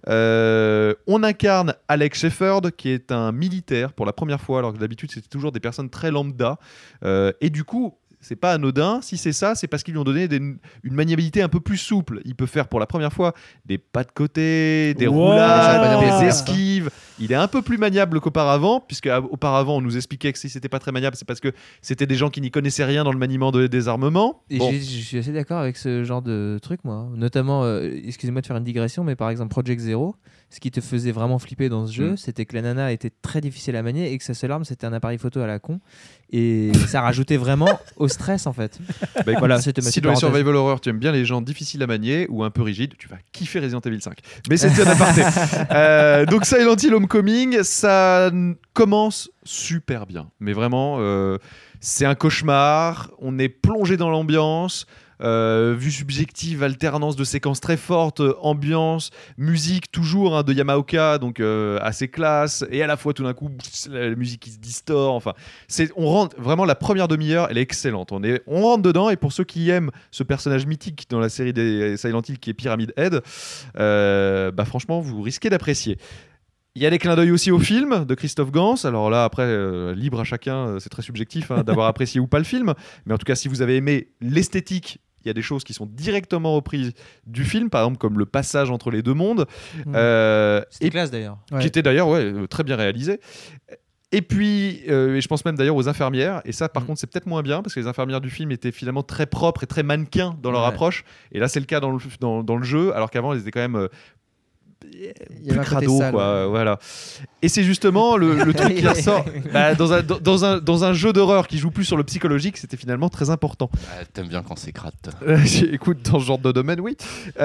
Euh, on incarne Alex Shepard, qui est un militaire pour la première fois, alors que d'habitude c'était toujours des personnes très lambda. Euh, et du coup, c'est pas anodin. Si c'est ça, c'est parce qu'ils lui ont donné des- une maniabilité un peu plus souple. Il peut faire pour la première fois des pas de côté, des Wow. roulades, Wow. des esquives. Il est un peu plus maniable qu'auparavant, puisque euh, auparavant on nous expliquait que si c'était pas très maniable, c'est parce que c'était des gens qui n'y connaissaient rien dans le maniement de- des armements. Et Bon. j'ai- je suis assez d'accord avec ce genre de truc, moi. Notamment, euh, excusez-moi de faire une digression, mais par exemple Project Zero, ce qui te faisait vraiment flipper dans ce jeu, Mm. c'était que la nana était très difficile à manier et que sa seule arme c'était un appareil photo à la con. Et ça rajoutait vraiment au stress en fait. Bah, écoute, Voilà, c'était ma si petite dans les parenthèse. survival horror tu aimes bien les gens difficiles à manier ou un peu rigides, tu vas kiffer Resident Evil cinq. Mais c'était un aparté. Euh, donc Silent Hill Homecoming, ça n- commence super bien. Mais vraiment, euh, c'est un cauchemar. On est plongé dans l'ambiance. Euh, vue subjective, alternance de séquences très fortes, euh, ambiance, musique toujours hein, de Yamaoka, donc euh, assez classe, et à la fois tout d'un coup pff, la musique qui se distord. Enfin, c'est, on rentre vraiment la première demi-heure, elle est excellente. On est, on rentre dedans, et pour ceux qui aiment ce personnage mythique dans la série des Silent Hill qui est Pyramid Head, euh, bah franchement vous risquez d'apprécier. Il y a des clins d'œil aussi au film de Christophe Gans. Alors là, après, euh, libre à chacun, euh, c'est très subjectif hein, d'avoir apprécié ou pas le film. Mais en tout cas, si vous avez aimé l'esthétique, il y a des choses qui sont directement reprises du film, par exemple comme le passage entre les deux mondes, Mm. euh, C'était et classe d'ailleurs. Ouais. qui était d'ailleurs ouais, euh, très bien réalisé. Et puis, euh, et je pense même d'ailleurs aux infirmières, et ça par Mm. contre c'est peut-être moins bien, parce que les infirmières du film étaient finalement très propres et très mannequins dans leur Ouais. approche, et là c'est le cas dans le, dans, dans le jeu, alors qu'avant elles étaient quand même... euh, Il y avait plus un côté crado, sale, quoi, ouais. euh, voilà. Et c'est justement le, le truc qui ressort bah, dans, un, dans, dans un, dans un jeu d'horreur qui joue plus sur le psychologique, c'était finalement très important. Ah, t'aimes bien quand c'est crade. Euh, écoute, dans ce genre de domaine, oui.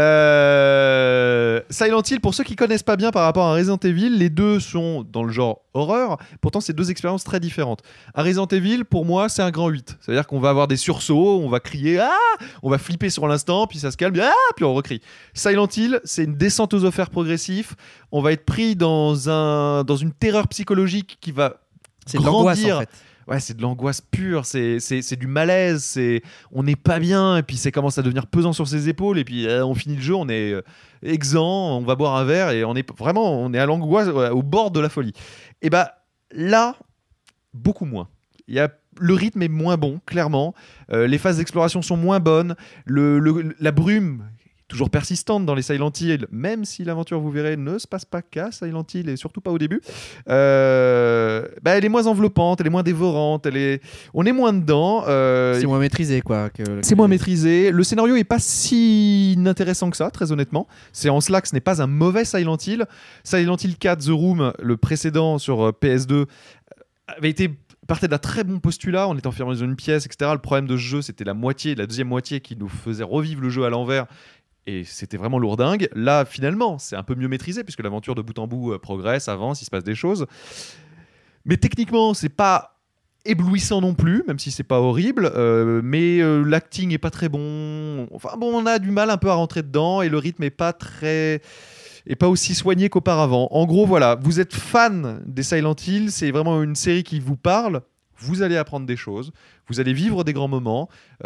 Euh, Silent Hill, pour ceux qui connaissent pas bien par rapport à Resident Evil, les deux sont dans le genre horreur. Pourtant, c'est deux expériences très différentes. Un Resident Evil, pour moi, c'est un grand huit. C'est-à-dire qu'on va avoir des sursauts, on va crier, ah, on va flipper sur l'instant, puis ça se calme, ah, puis on recrie. Silent Hill, c'est une descente aux enfers progressif. On va être pris dans, un, dans une terreur psychologique qui va C'est de l'angoisse grandir. en fait. Ouais, c'est de l'angoisse pure, c'est, c'est, c'est du malaise, c'est, on n'est pas bien, et puis ça commence à devenir pesant sur ses épaules, et puis euh, on finit le jeu, on est euh, exempt, on va boire un verre, et on est vraiment, on est à l'angoisse, ouais, au bord de la folie. Et bah là, beaucoup moins. Il y a, le rythme est moins bon, clairement. Euh, les phases d'exploration sont moins bonnes. Le, le- la brume, toujours persistante dans les Silent Hill, même si l'aventure, vous verrez, ne se passe pas qu'à Silent Hill, et surtout pas au début, euh, bah, elle est moins enveloppante, elle est moins dévorante, elle est... on est moins dedans. euh, C'est moins maîtrisé quoi. Que, c'est moins maîtrisé. Le scénario est pas si inintéressant que ça, très honnêtement. C'est en cela que ce n'est pas un mauvais Silent Hill. Silent Hill quatre, The Room, le précédent sur euh, P S deux, avait été partait d'un très bon postulat. On était enfermé dans une pièce, et cetera. Le problème de ce jeu, c'était la moitié, la deuxième moitié qui nous faisait revivre le jeu à l'envers. Et c'était vraiment lourdingue. Là, finalement, c'est un peu mieux maîtrisé puisque l'aventure de bout en bout euh, progresse, avance, il se passe des choses. Mais techniquement, c'est pas éblouissant non plus, même si c'est pas horrible. euh, mais euh, l'acting est pas très bon. Enfin bon, on a du mal un peu à rentrer dedans et le rythme est pas très, est pas aussi soigné qu'auparavant. En gros, voilà, vous êtes fan des Silent Hill, c'est vraiment une série qui vous parle. vous allez apprendre des choses, vous allez vivre des grands moments.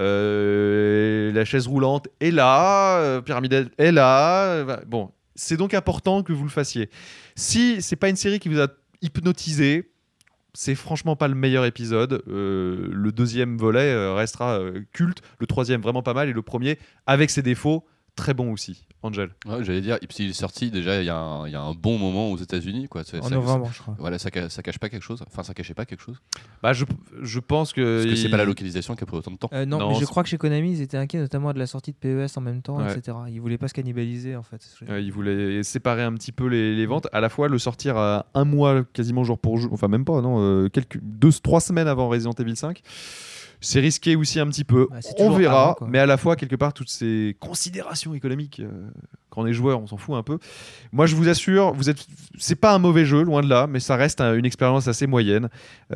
Euh, la chaise roulante est là, euh, Pyramide est là. Euh, bon, c'est donc important que vous le fassiez. Si c'est pas une série qui vous a hypnotisé, c'est franchement pas le meilleur épisode. Euh, le deuxième volet euh, restera euh, culte, le troisième vraiment pas mal et le premier, avec ses défauts, très bon aussi. Angel. Ouais, j'allais dire, et puis il est sorti déjà il y, a un- il y a un bon moment aux États-Unis, quoi. C'est- En ça- novembre, je crois. ça- Voilà, ça, ca- ça cache pas quelque chose. Enfin, ça cachait pas quelque chose. Bah, je, je pense que. Parce que c'est il- pas la localisation qui a pris autant de temps. Euh, non, Non, mais je c'est- crois que chez Konami, ils étaient inquiets notamment de la sortie de P E S en même temps, Ouais. et cetera. Ils voulaient pas se cannibaliser en fait. Euh, il voulait séparer un petit peu les, les ventes, à la fois le sortir à un mois quasiment jour pour jour, enfin même pas, non, euh, quelques deux, trois semaines avant Resident Evil cinq. C'est risqué aussi un petit peu. Ouais, c'est On toujours verra, avant, quoi. mais à la fois quelque part toutes ces considérations économiques. euh, quand on est joueur, on s'en fout un peu. Moi, je vous assure, vous êtes, c'est pas un mauvais jeu, loin de là, mais ça reste un- une expérience assez moyenne.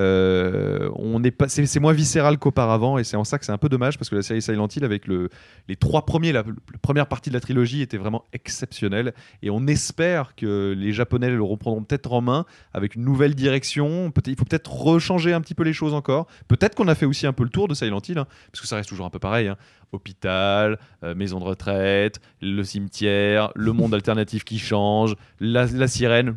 Euh, on n'est pas, c'est, c'est moins viscéral qu'auparavant, et c'est en ça que c'est un peu dommage parce que la série Silent Hill avec le, les trois premiers, la, la première partie de la trilogie était vraiment exceptionnelle, et on espère que les Japonais le reprendront peut-être en main avec une nouvelle direction. Peut-être, il faut peut-être rechanger un petit peu les choses encore. Peut-être qu'on a fait aussi un peu le tour de Silent Hill, hein, parce que ça reste toujours un peu pareil. hein. Hôpital, euh, maison de retraite, le cimetière, le monde alternatif qui change, la, la sirène.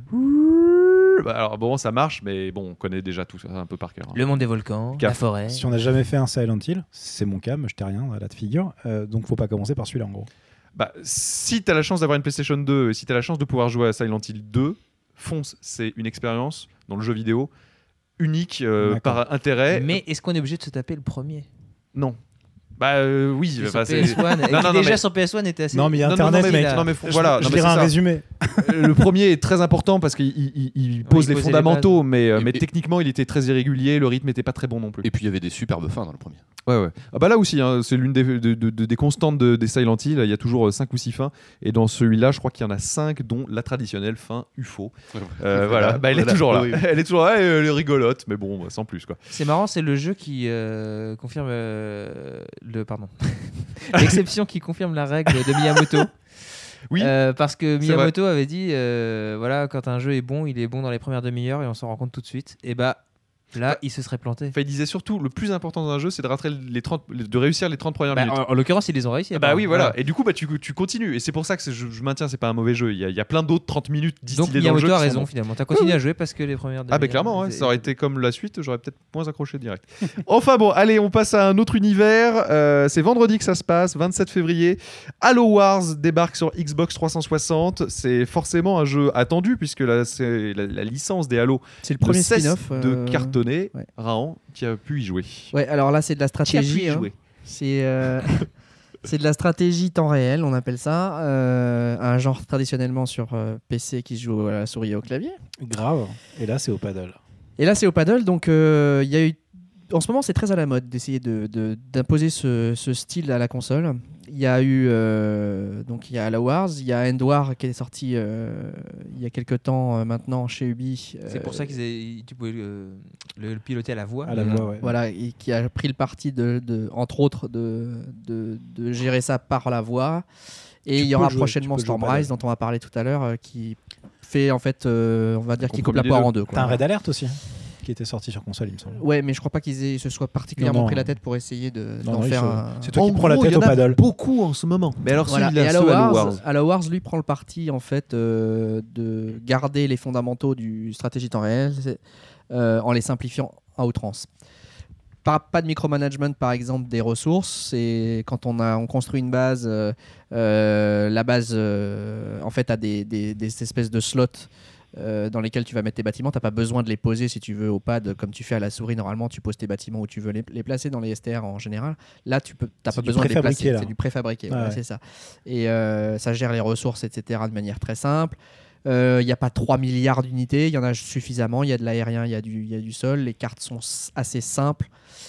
Bah, alors bon, ça marche, mais bon, on connaît déjà tout ça un peu par cœur. hein. Le monde des volcans, Caf. la forêt. Si on n'a jamais fait un Silent Hill, c'est mon cas, me jetez rien à la figure, euh, donc faut pas commencer par celui-là en gros. Bah, si tu as la chance d'avoir une PlayStation deux et si tu as la chance de pouvoir jouer à Silent Hill deux, fonce, c'est une expérience dans le jeu vidéo unique euh, D'accord. par intérêt. Mais est-ce qu'on est obligé de se taper le premier Non. Bah euh, oui, Qui enfin, sur P S un, et Non, qui non, non, déjà mais- sur P S un était assez. Non, mais il y a Non, non, Internet, non, mais- mec. non, mais Je- voilà, je non, mais dirais c'est un ça. résumé. le premier est très important parce qu'il il, il- il pose il les posait les fondamentaux, mais, euh, Et- mais et- techniquement il était très irrégulier, le rythme n'était pas très bon non plus. Et puis il y avait des superbes fins dans le premier. Ouais, ouais. Ah bah là aussi, hein, c'est l'une des, de- de- de- des constantes de- des Silent Hill. Il y a toujours cinq ou six fins. Et dans celui-là, je crois qu'il y en a cinq, dont la traditionnelle fin U F O. Euh, voilà, Bah, elle est Voilà. toujours là. Oui, oui. Elle est toujours là, et elle est rigolote, mais bon, sans plus quoi. C'est marrant, c'est le jeu qui euh, confirme euh, le pardon l'exception qui confirme la règle de Miyamoto. Oui, Euh, parce que c'est Miyamoto avait dit euh, voilà, quand un jeu est bon, il est bon dans les premières demi-heures et on s'en rend compte tout de suite. Et bah là, il se serait planté. enfin, il disait surtout le plus important dans un jeu, c'est de, rater les trente, de réussir les trente premières Bah, minutes. en, en l'occurrence, ils les ont réussi. Ah bah oui, voilà. Et du coup, bah, tu, tu continues. Et c'est pour ça que c'est- je, je maintiens, c'est pas un mauvais jeu. Il y a, il y a plein d'autres trente minutes Donc distillées dans le jeu. Miyamoto a qui sont raison bons. finalement. T'as continué à jouer parce que les premières Ah bah demi-heures, clairement, ouais, ils- ça aurait été comme la suite, j'aurais peut-être moins accroché direct. Enfin bon, allez, on passe à un autre univers. Euh, c'est vendredi que ça se passe, vingt-sept février. Halo Wars débarque sur Xbox trois cent soixante. C'est forcément un jeu attendu puisque la, c'est la, la licence des Halo C'est le ne premier cesse spin-off. de euh, cartonner. ouais. Raon, qui a pu y jouer. Ouais, alors là, c'est de la Qui a pu stratégie. y hein. jouer C'est euh, c'est de la stratégie temps réel, on appelle ça. Euh, un genre traditionnellement sur euh, P C qui se joue à la souris et au clavier. Grave. Et là, c'est au paddle. Et là, c'est au paddle. Donc, euh, il y a eu. En ce moment, c'est très à la mode d'essayer de, de- d'imposer ce, ce style à la console. Il y a eu euh, donc il y a Halo Wars, il y a End War qui est sorti euh, il y a quelques temps euh, maintenant chez Ubi. C'est euh, pour ça qu'ils avaient- tu pouvais le, le- le piloter à la voix. À la voix, ouais. Voilà, et qui a pris le parti de, de entre autres de, de, de gérer ça par la voix. Et Tu il y peux aura jouer- prochainement tu peux jouer au Stormrise paddle. dont on va parler tout à l'heure, euh, qui fait en fait, euh, on va dire, qui coupe la compromet les poire deux. en deux. quoi. T'as un Red Alert aussi, hein, qui était sorti sur console, il me semble. Ouais, mais je crois pas qu'ils aient- se soient particulièrement Non, non. pris la tête pour essayer de, Non, d'en non, il faire faut- un. C'est toi qui En prends la gros, tête il y au en a paddle. beaucoup en ce moment. Mais alors Voilà. celui-là, Et Halo ce Halo Wars, Wars. Halo Wars, lui, prend le parti en fait euh, de garder les fondamentaux du stratégie temps réel c'est, euh, en les simplifiant à outrance. Pas, pas de micromanagement, par exemple, des ressources. C'est quand on, a, on construit une base, euh, euh, la base euh, en fait a des, des, des espèces de slots euh, dans lesquels tu vas mettre tes bâtiments. Tu n'as pas besoin de les poser si tu veux au pad comme tu fais à la souris. Normalement, tu poses tes bâtiments où tu veux les, les placer dans les S T R en général. Là, tu n'as C'est pas du besoin de les préfabriqué, placer. là. C'est du préfabriqué. Ah voilà, ouais. c'est ça. Et euh, ça gère les ressources, et cetera de manière très simple. Il euh, n'y a pas trois milliards d'unités, il y en a suffisamment. Il y a de l'aérien, il y, a du- il y a du sol. Les cartes sont s- assez simples.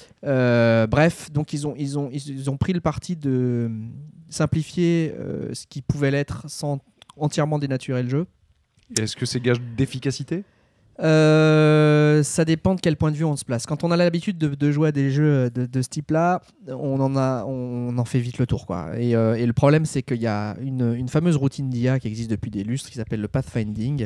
Euh, bref, donc ils ont, ils, ont, ils ont pris le parti de simplifier euh, ce qui pouvait l'être sans entièrement dénaturer le jeu. Est-ce que c'est gage d'efficacité? Euh, ça dépend de quel point de vue on se place. Quand on a l'habitude de, de jouer à des jeux de, de ce type-là, on en, a, on en fait vite le tour, quoi. Et, euh, et le problème, c'est qu'il y a une, une fameuse routine d'I A qui existe depuis des lustres qui s'appelle le pathfinding,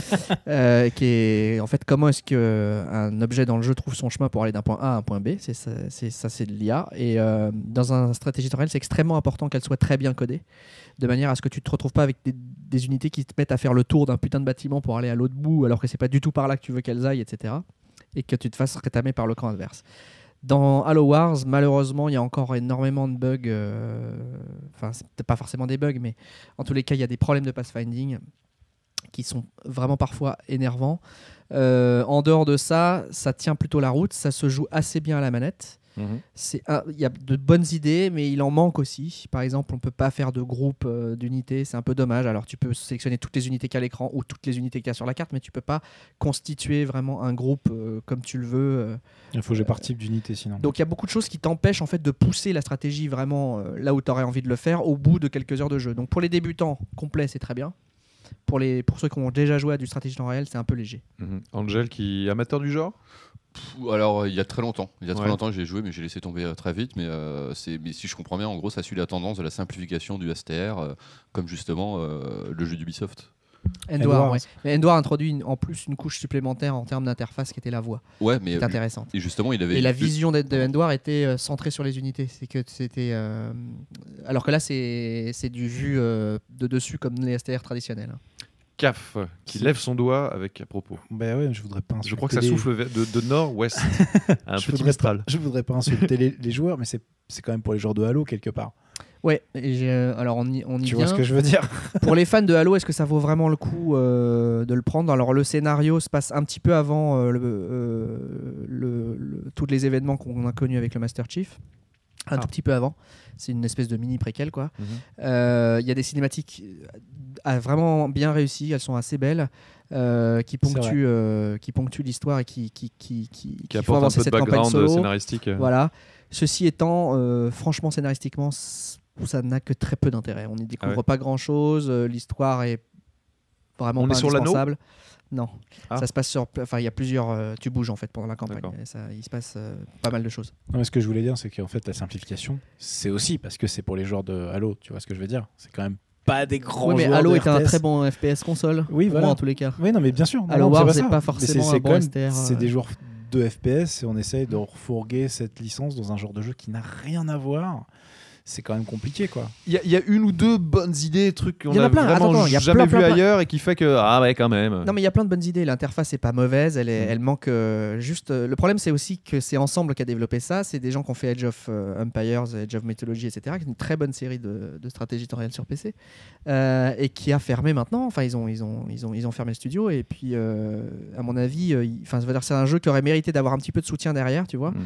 euh, qui est en fait comment est-ce qu'un objet dans le jeu trouve son chemin pour aller d'un point A à un point B. C'est ça, c'est, ça, c'est de l'I A. Et euh, dans un stratégie tutoriel, c'est extrêmement important qu'elle soit très bien codée, de manière à ce que tu ne te retrouves pas avec des, des unités qui te mettent à faire le tour d'un putain de bâtiment pour aller à l'autre bout, alors que c'est pas du tout par là que tu veux qu'elles aillent, et cetera. Et que tu te fasses rétamer par le camp adverse. Dans Halo Wars, malheureusement, il y a encore énormément de bugs. Euh... Enfin, c'est peut-être pas forcément des bugs, mais en tous les cas, il y a des problèmes de pathfinding qui sont vraiment parfois énervants. Euh, en dehors de ça, ça tient plutôt la route. Ça se joue assez bien à la manette. Il y a de bonnes idées, mais il en manque aussi. Par exemple, on ne peut pas faire de groupe euh, d'unités, c'est un peu dommage. Alors, tu peux sélectionner toutes les unités qu'il y a à l'écran ou toutes les unités qu'il y a sur la carte, mais tu ne peux pas constituer vraiment un groupe euh, comme tu le veux. Euh, il faut que j'ai par type d'unité sinon. Donc, il y a beaucoup de choses qui t'empêchent en fait, de pousser la stratégie vraiment euh, là où tu aurais envie de le faire au bout de quelques heures de jeu. Donc, pour les débutants, complet, c'est très bien. Pour, les, pour ceux qui ont déjà joué à du stratégie temps réel, c'est un peu léger. Mmh. Angel, qui est amateur du genre ? Alors, il y a très longtemps. Il y a très ouais. longtemps, j'ai joué, mais j'ai laissé tomber euh, très vite. Mais, euh, c'est, mais si je comprends bien, en gros, ça suit la tendance de la simplification du S T R, euh, comme justement euh, le jeu d'Ubisoft. Endwar, ouais. Mais Endwar introduit une, en plus une couche supplémentaire en termes d'interface qui était la voix. Ouais, mais c'est intéressante. Et justement, il avait. Et la vision de, de Endwar était euh, centrée sur les unités. C'est que c'était. Euh... Alors que là, c'est c'est du vu euh, de dessus comme les S T R traditionnels. Caf qui c'est... lève son doigt avec à propos. Ben ouais, je voudrais pas insulter. Je crois que ça les... souffle de, de nord-ouest. Un je petit mistral. Pas, je voudrais pas insulter les, les joueurs, mais c'est, c'est quand même pour les joueurs de Halo quelque part. Ouais, et j'ai, alors on y, on y tu vient. vois ce que je veux dire. Pour les fans de Halo, est-ce que ça vaut vraiment le coup euh, de le prendre ? Alors le scénario se passe un petit peu avant euh, le, euh, le, le, tous les événements qu'on a connus avec le Master Chief. Un ah. tout petit peu avant. C'est une espèce de mini préquel, quoi. Il mm-hmm. euh, y a des cinématiques euh, vraiment bien réussies, elles sont assez belles, euh, qui ponctuent, euh, qui ponctuent l'histoire et qui qui qui qui, qui, qui font avancer cette campagne solo. Scénaristique. Voilà. Ceci étant, euh, franchement, scénaristiquement, ça n'a que très peu d'intérêt. On n'y découvre ah ouais. pas grand-chose. Euh, l'histoire est vraiment On pas est sur indispensable. L'anneau Non, ah. ça se passe sur. Enfin, il y a plusieurs. Euh, tu bouges en fait pendant la campagne. Ça, il se passe euh, pas mal de choses. Non, mais ce que je voulais dire, c'est qu'en fait, la simplification, c'est aussi parce que c'est pour les joueurs de Halo. Tu vois ce que je veux dire ? C'est quand même pas des grands. Oui, mais joueurs Halo de est R T S. un très bon F P S console. Oui, voilà. Moi, en tous les cas. Oui, non, mais bien sûr. Halo non, Wars, c'est pas, pas forcément c'est, c'est un bon S T R. C'est des joueurs de F P S et on essaye de refourguer cette licence dans un genre de jeu qui n'a rien à voir. C'est quand même compliqué, quoi. Il y, y a une ou deux bonnes idées, trucs qu'on a, a plein, vraiment attends, attends, jamais plein, vu plein, ailleurs plein. Et qui fait que ah ouais quand même. Non mais il y a plein de bonnes idées. L'interface est pas mauvaise, elle, est, mmh. elle manque euh, juste. Euh, le problème c'est aussi que c'est Ensemble qui a développé ça. C'est des gens qui ont fait Age of euh, Empires, Age of Mythology, et cetera. Qui est une très bonne série de, de stratégie temps réel sur P C euh, et qui a fermé maintenant. Enfin ils ont ils ont ils ont ils ont fermé le studio et puis euh, à mon avis, enfin euh, ça veut dire c'est un jeu qui aurait mérité d'avoir un petit peu de soutien derrière, tu vois. Mmh.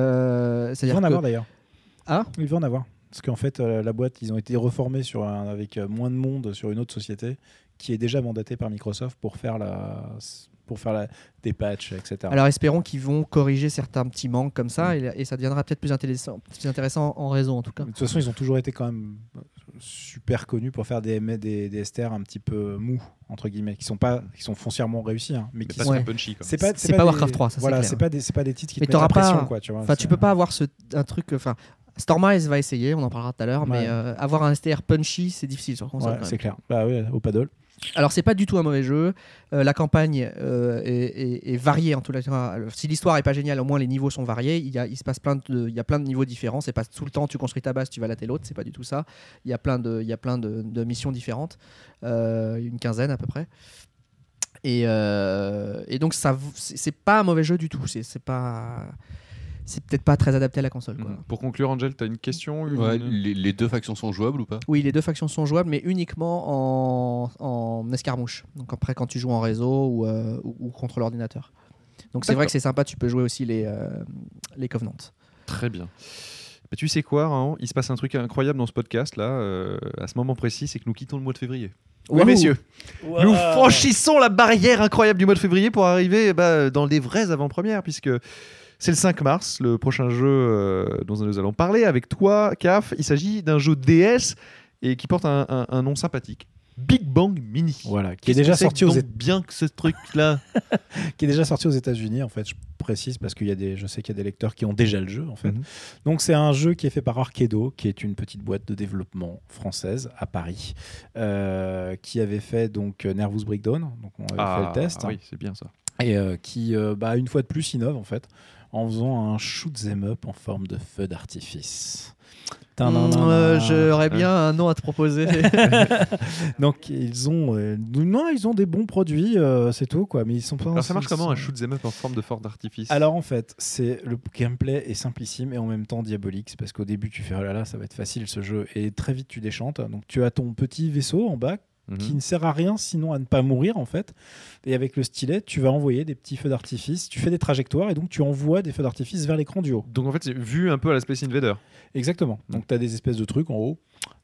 Euh, il va en que... avoir d'ailleurs. Ah, il va en avoir. Parce qu'en fait, euh, la boîte, ils ont été reformés sur un, avec euh, moins de monde sur une autre société qui est déjà mandatée par Microsoft pour faire, la, pour faire la, des patchs, et cetera. Alors espérons qu'ils vont corriger certains petits manques comme ça mmh. et, et ça deviendra peut-être plus intéressant, plus intéressant en réseau en tout cas. De toute façon, ils ont toujours été quand même super connus pour faire des, des, des S T R un petit peu mous, entre guillemets, qui sont, pas, qui sont foncièrement réussis, hein, mais, mais qui pas sont ouais. punchy. Quoi. C'est pas, c'est c'est pas, pas Warcraft trois, ça voilà, c'est clair. C'est pas, des, c'est pas des titres qui mais te mettent la pression. Pas, quoi, tu vois, tu peux pas avoir ce, un truc... Enfin, Stormize va essayer, on en parlera tout à l'heure, ouais. mais euh, avoir un S T R punchy, c'est difficile sur console. Ouais, c'est clair. Bah oui, au paddle. Alors c'est pas du tout un mauvais jeu. Euh, la campagne euh, est, est, est variée en tout cas. Si l'histoire est pas géniale, au moins les niveaux sont variés. Il y a, il se passe plein de, il y a plein de niveaux différents. C'est pas tout le temps tu construis ta base, tu vas latter l'autre. C'est pas du tout ça. Il y a plein de, il y a plein de, de missions différentes, euh, une quinzaine à peu près. Et, euh, et donc ça, c'est, c'est pas un mauvais jeu du tout. C'est, c'est pas c'est peut-être pas très adapté à la console. Quoi. Pour conclure, Angel, tu as une question une... ouais, les, les deux factions sont jouables ou pas ? Oui, les deux factions sont jouables, mais uniquement en, en escarmouche. Donc après, quand tu joues en réseau ou, euh, ou, ou contre l'ordinateur. Donc c'est D'accord. vrai que c'est sympa, tu peux jouer aussi les, euh, les Covenants. Très bien. Bah, tu sais quoi, hein, il se passe un truc incroyable dans ce podcast, là, euh, à ce moment précis, c'est que nous quittons le mois de février. Oui, wow. messieurs, wow. Nous franchissons la barrière incroyable du mois de février pour arriver bah, dans des vraies avant-premières, puisque... C'est le cinq mars, le prochain jeu euh, dont nous allons parler avec toi, Caf. Il s'agit d'un jeu D S et qui porte un, un, un nom sympathique. Big Bang Mini. Voilà, qui est Qu'est-ce déjà que c'est sorti aux donc Éta- bien que ce truc-là. qui est déjà sorti aux États-Unis. En fait, je précise parce qu'il y a des, je sais qu'il y a des lecteurs qui ont déjà le jeu. En fait, Mhm. donc c'est un jeu qui est fait par Arcado, qui est une petite boîte de développement française à Paris, euh, qui avait fait donc Nervous Breakdown. Donc on avait fait le test. Ah oui, c'est bien ça. Et euh, qui, euh, bah, une fois de plus, innove en fait, en faisant un shoot 'em up en forme de feu d'artifice. Mmh, euh, J'aurais bien un nom à te proposer. Donc ils ont, euh, non, ils ont des bons produits, euh, c'est tout quoi. Mais ils sont pas. Alors ça marche ils comment sont- un shoot 'em up en forme de fort d'artifice? Alors en fait, c'est le gameplay est simplissime et en même temps diabolique. C'est parce qu'au début tu fais oh là là, ça va être facile ce jeu et très vite tu déchantes. Donc tu as ton petit vaisseau en bas Mhm. qui ne sert à rien sinon à ne pas mourir en fait. Et avec le stylet, tu vas envoyer des petits feux d'artifice. Tu fais des trajectoires et donc tu envoies des feux d'artifice vers l'écran du haut. Donc en fait, c'est vu un peu à la Space Invader. Exactement. Donc tu as des espèces de trucs en haut.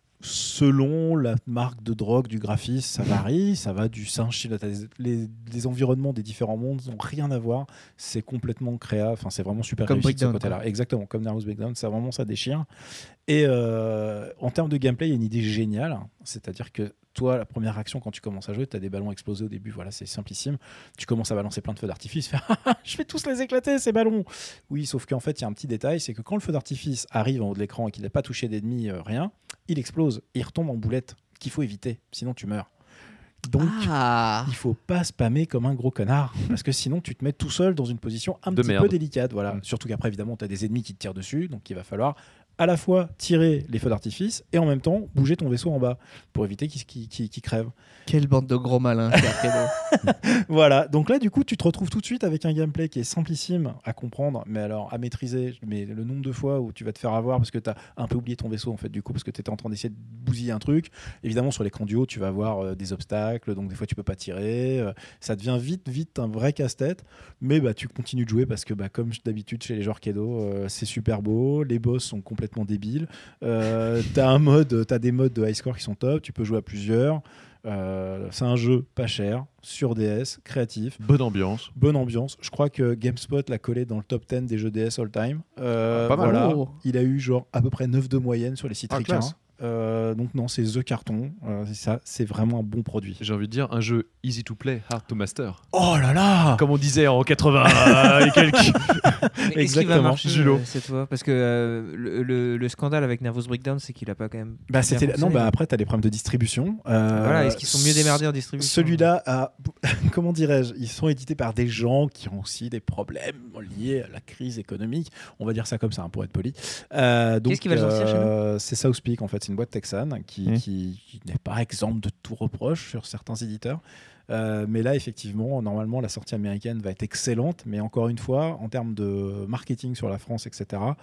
Selon la marque de drogue du graphiste, ça varie. Ça va du singe. Là, t'as des- les, les environnements des différents mondes n'ont rien à voir. C'est complètement créa. Enfin, c'est vraiment super Comme réussi de ce Breakdown, côté-là. Exactement, comme Nervous Breakdown. Ça vraiment ça déchire. Et euh, en termes de gameplay, il y a une idée géniale. C'est-à-dire que toi, la première action quand tu commences à jouer, tu as des ballons explosés au début. Voilà, c'est simplissime. Tu commences à balancer plein de feux d'artifice. Fais, je vais tous les éclater ces ballons. Oui, sauf qu'en fait, il y a un petit détail, c'est que quand le feu d'artifice arrive en haut de l'écran et qu'il n'a pas touché d'ennemis, euh, rien, il explose, il retombe en boulette qu'il faut éviter, sinon tu meurs. Donc, Ah. il faut pas spammer comme un gros connard, parce que sinon tu te mets tout seul dans une position un De petit merde. peu délicate. Voilà. Mm. Surtout qu'après, évidemment, tu as des ennemis qui te tirent dessus, donc il va falloir à la fois tirer les feux d'artifice et en même temps bouger ton vaisseau en bas pour éviter qu'il qu'il- qu'il- qu'il crève. Quelle bande de gros malins. chez Arcado. Voilà, donc là du coup tu te retrouves tout de suite avec un gameplay qui est simplissime à comprendre, mais alors à maîtriser, mais le nombre de fois où tu vas te faire avoir parce que tu as un peu oublié ton vaisseau en fait du coup parce que tu étais en train d'essayer de bousiller un truc. Évidemment sur l'écran du haut tu vas avoir euh, des obstacles, donc des fois tu peux pas tirer, euh, ça devient vite vite un vrai casse-tête, mais bah tu continues de jouer parce que bah comme d'habitude chez les joueurs Arcado, euh, c'est super beau, les boss sont complètement débiles, euh, t'as un mode, t'as des modes de high score qui sont top, tu peux jouer à plusieurs. Euh, c'est un jeu pas cher, sur D S, créatif, Bonne ambiance. bonne ambiance. Je crois que GameSpot l'a collé dans le top dix des jeux D S all time. Euh, Ah, pas mal. voilà. Oh. Il a eu genre à peu près neuf de moyenne sur les sites Ah, ricains. classe. Euh, donc non, c'est The Carton. Euh, c'est ça, c'est vraiment un bon produit. J'ai envie de dire un jeu easy to play, hard to master. Oh là là Comme on disait en quatre-vingts et quelques. Mais est-ce qu'il va Exactement, marcher Julo. euh, cette fois? Parce que euh, le, le- le scandale avec Nervous Breakdown, c'est qu'il a pas quand même. Bah, bien c'était... Non, fonctionné. bah, après, tu as des problèmes de distribution. Euh, Voilà, est-ce qu'ils sont mieux démerdés en distribution? Celui-là, a... comment dirais-je, ils sont édités par des gens qui ont aussi des problèmes liés à la crise économique. On va dire ça comme ça, hein, pour être poli. Euh, donc, Qu'est-ce qui va le sortir chez nous euh, C'est Southpeak, en fait. C'est une boîte texane qui, Mmh. qui, qui n'est pas exempte de tout reproche sur certains éditeurs. Euh, mais là, effectivement, normalement, la sortie américaine va être excellente. Mais encore une fois, en termes de marketing sur la France, et cetera,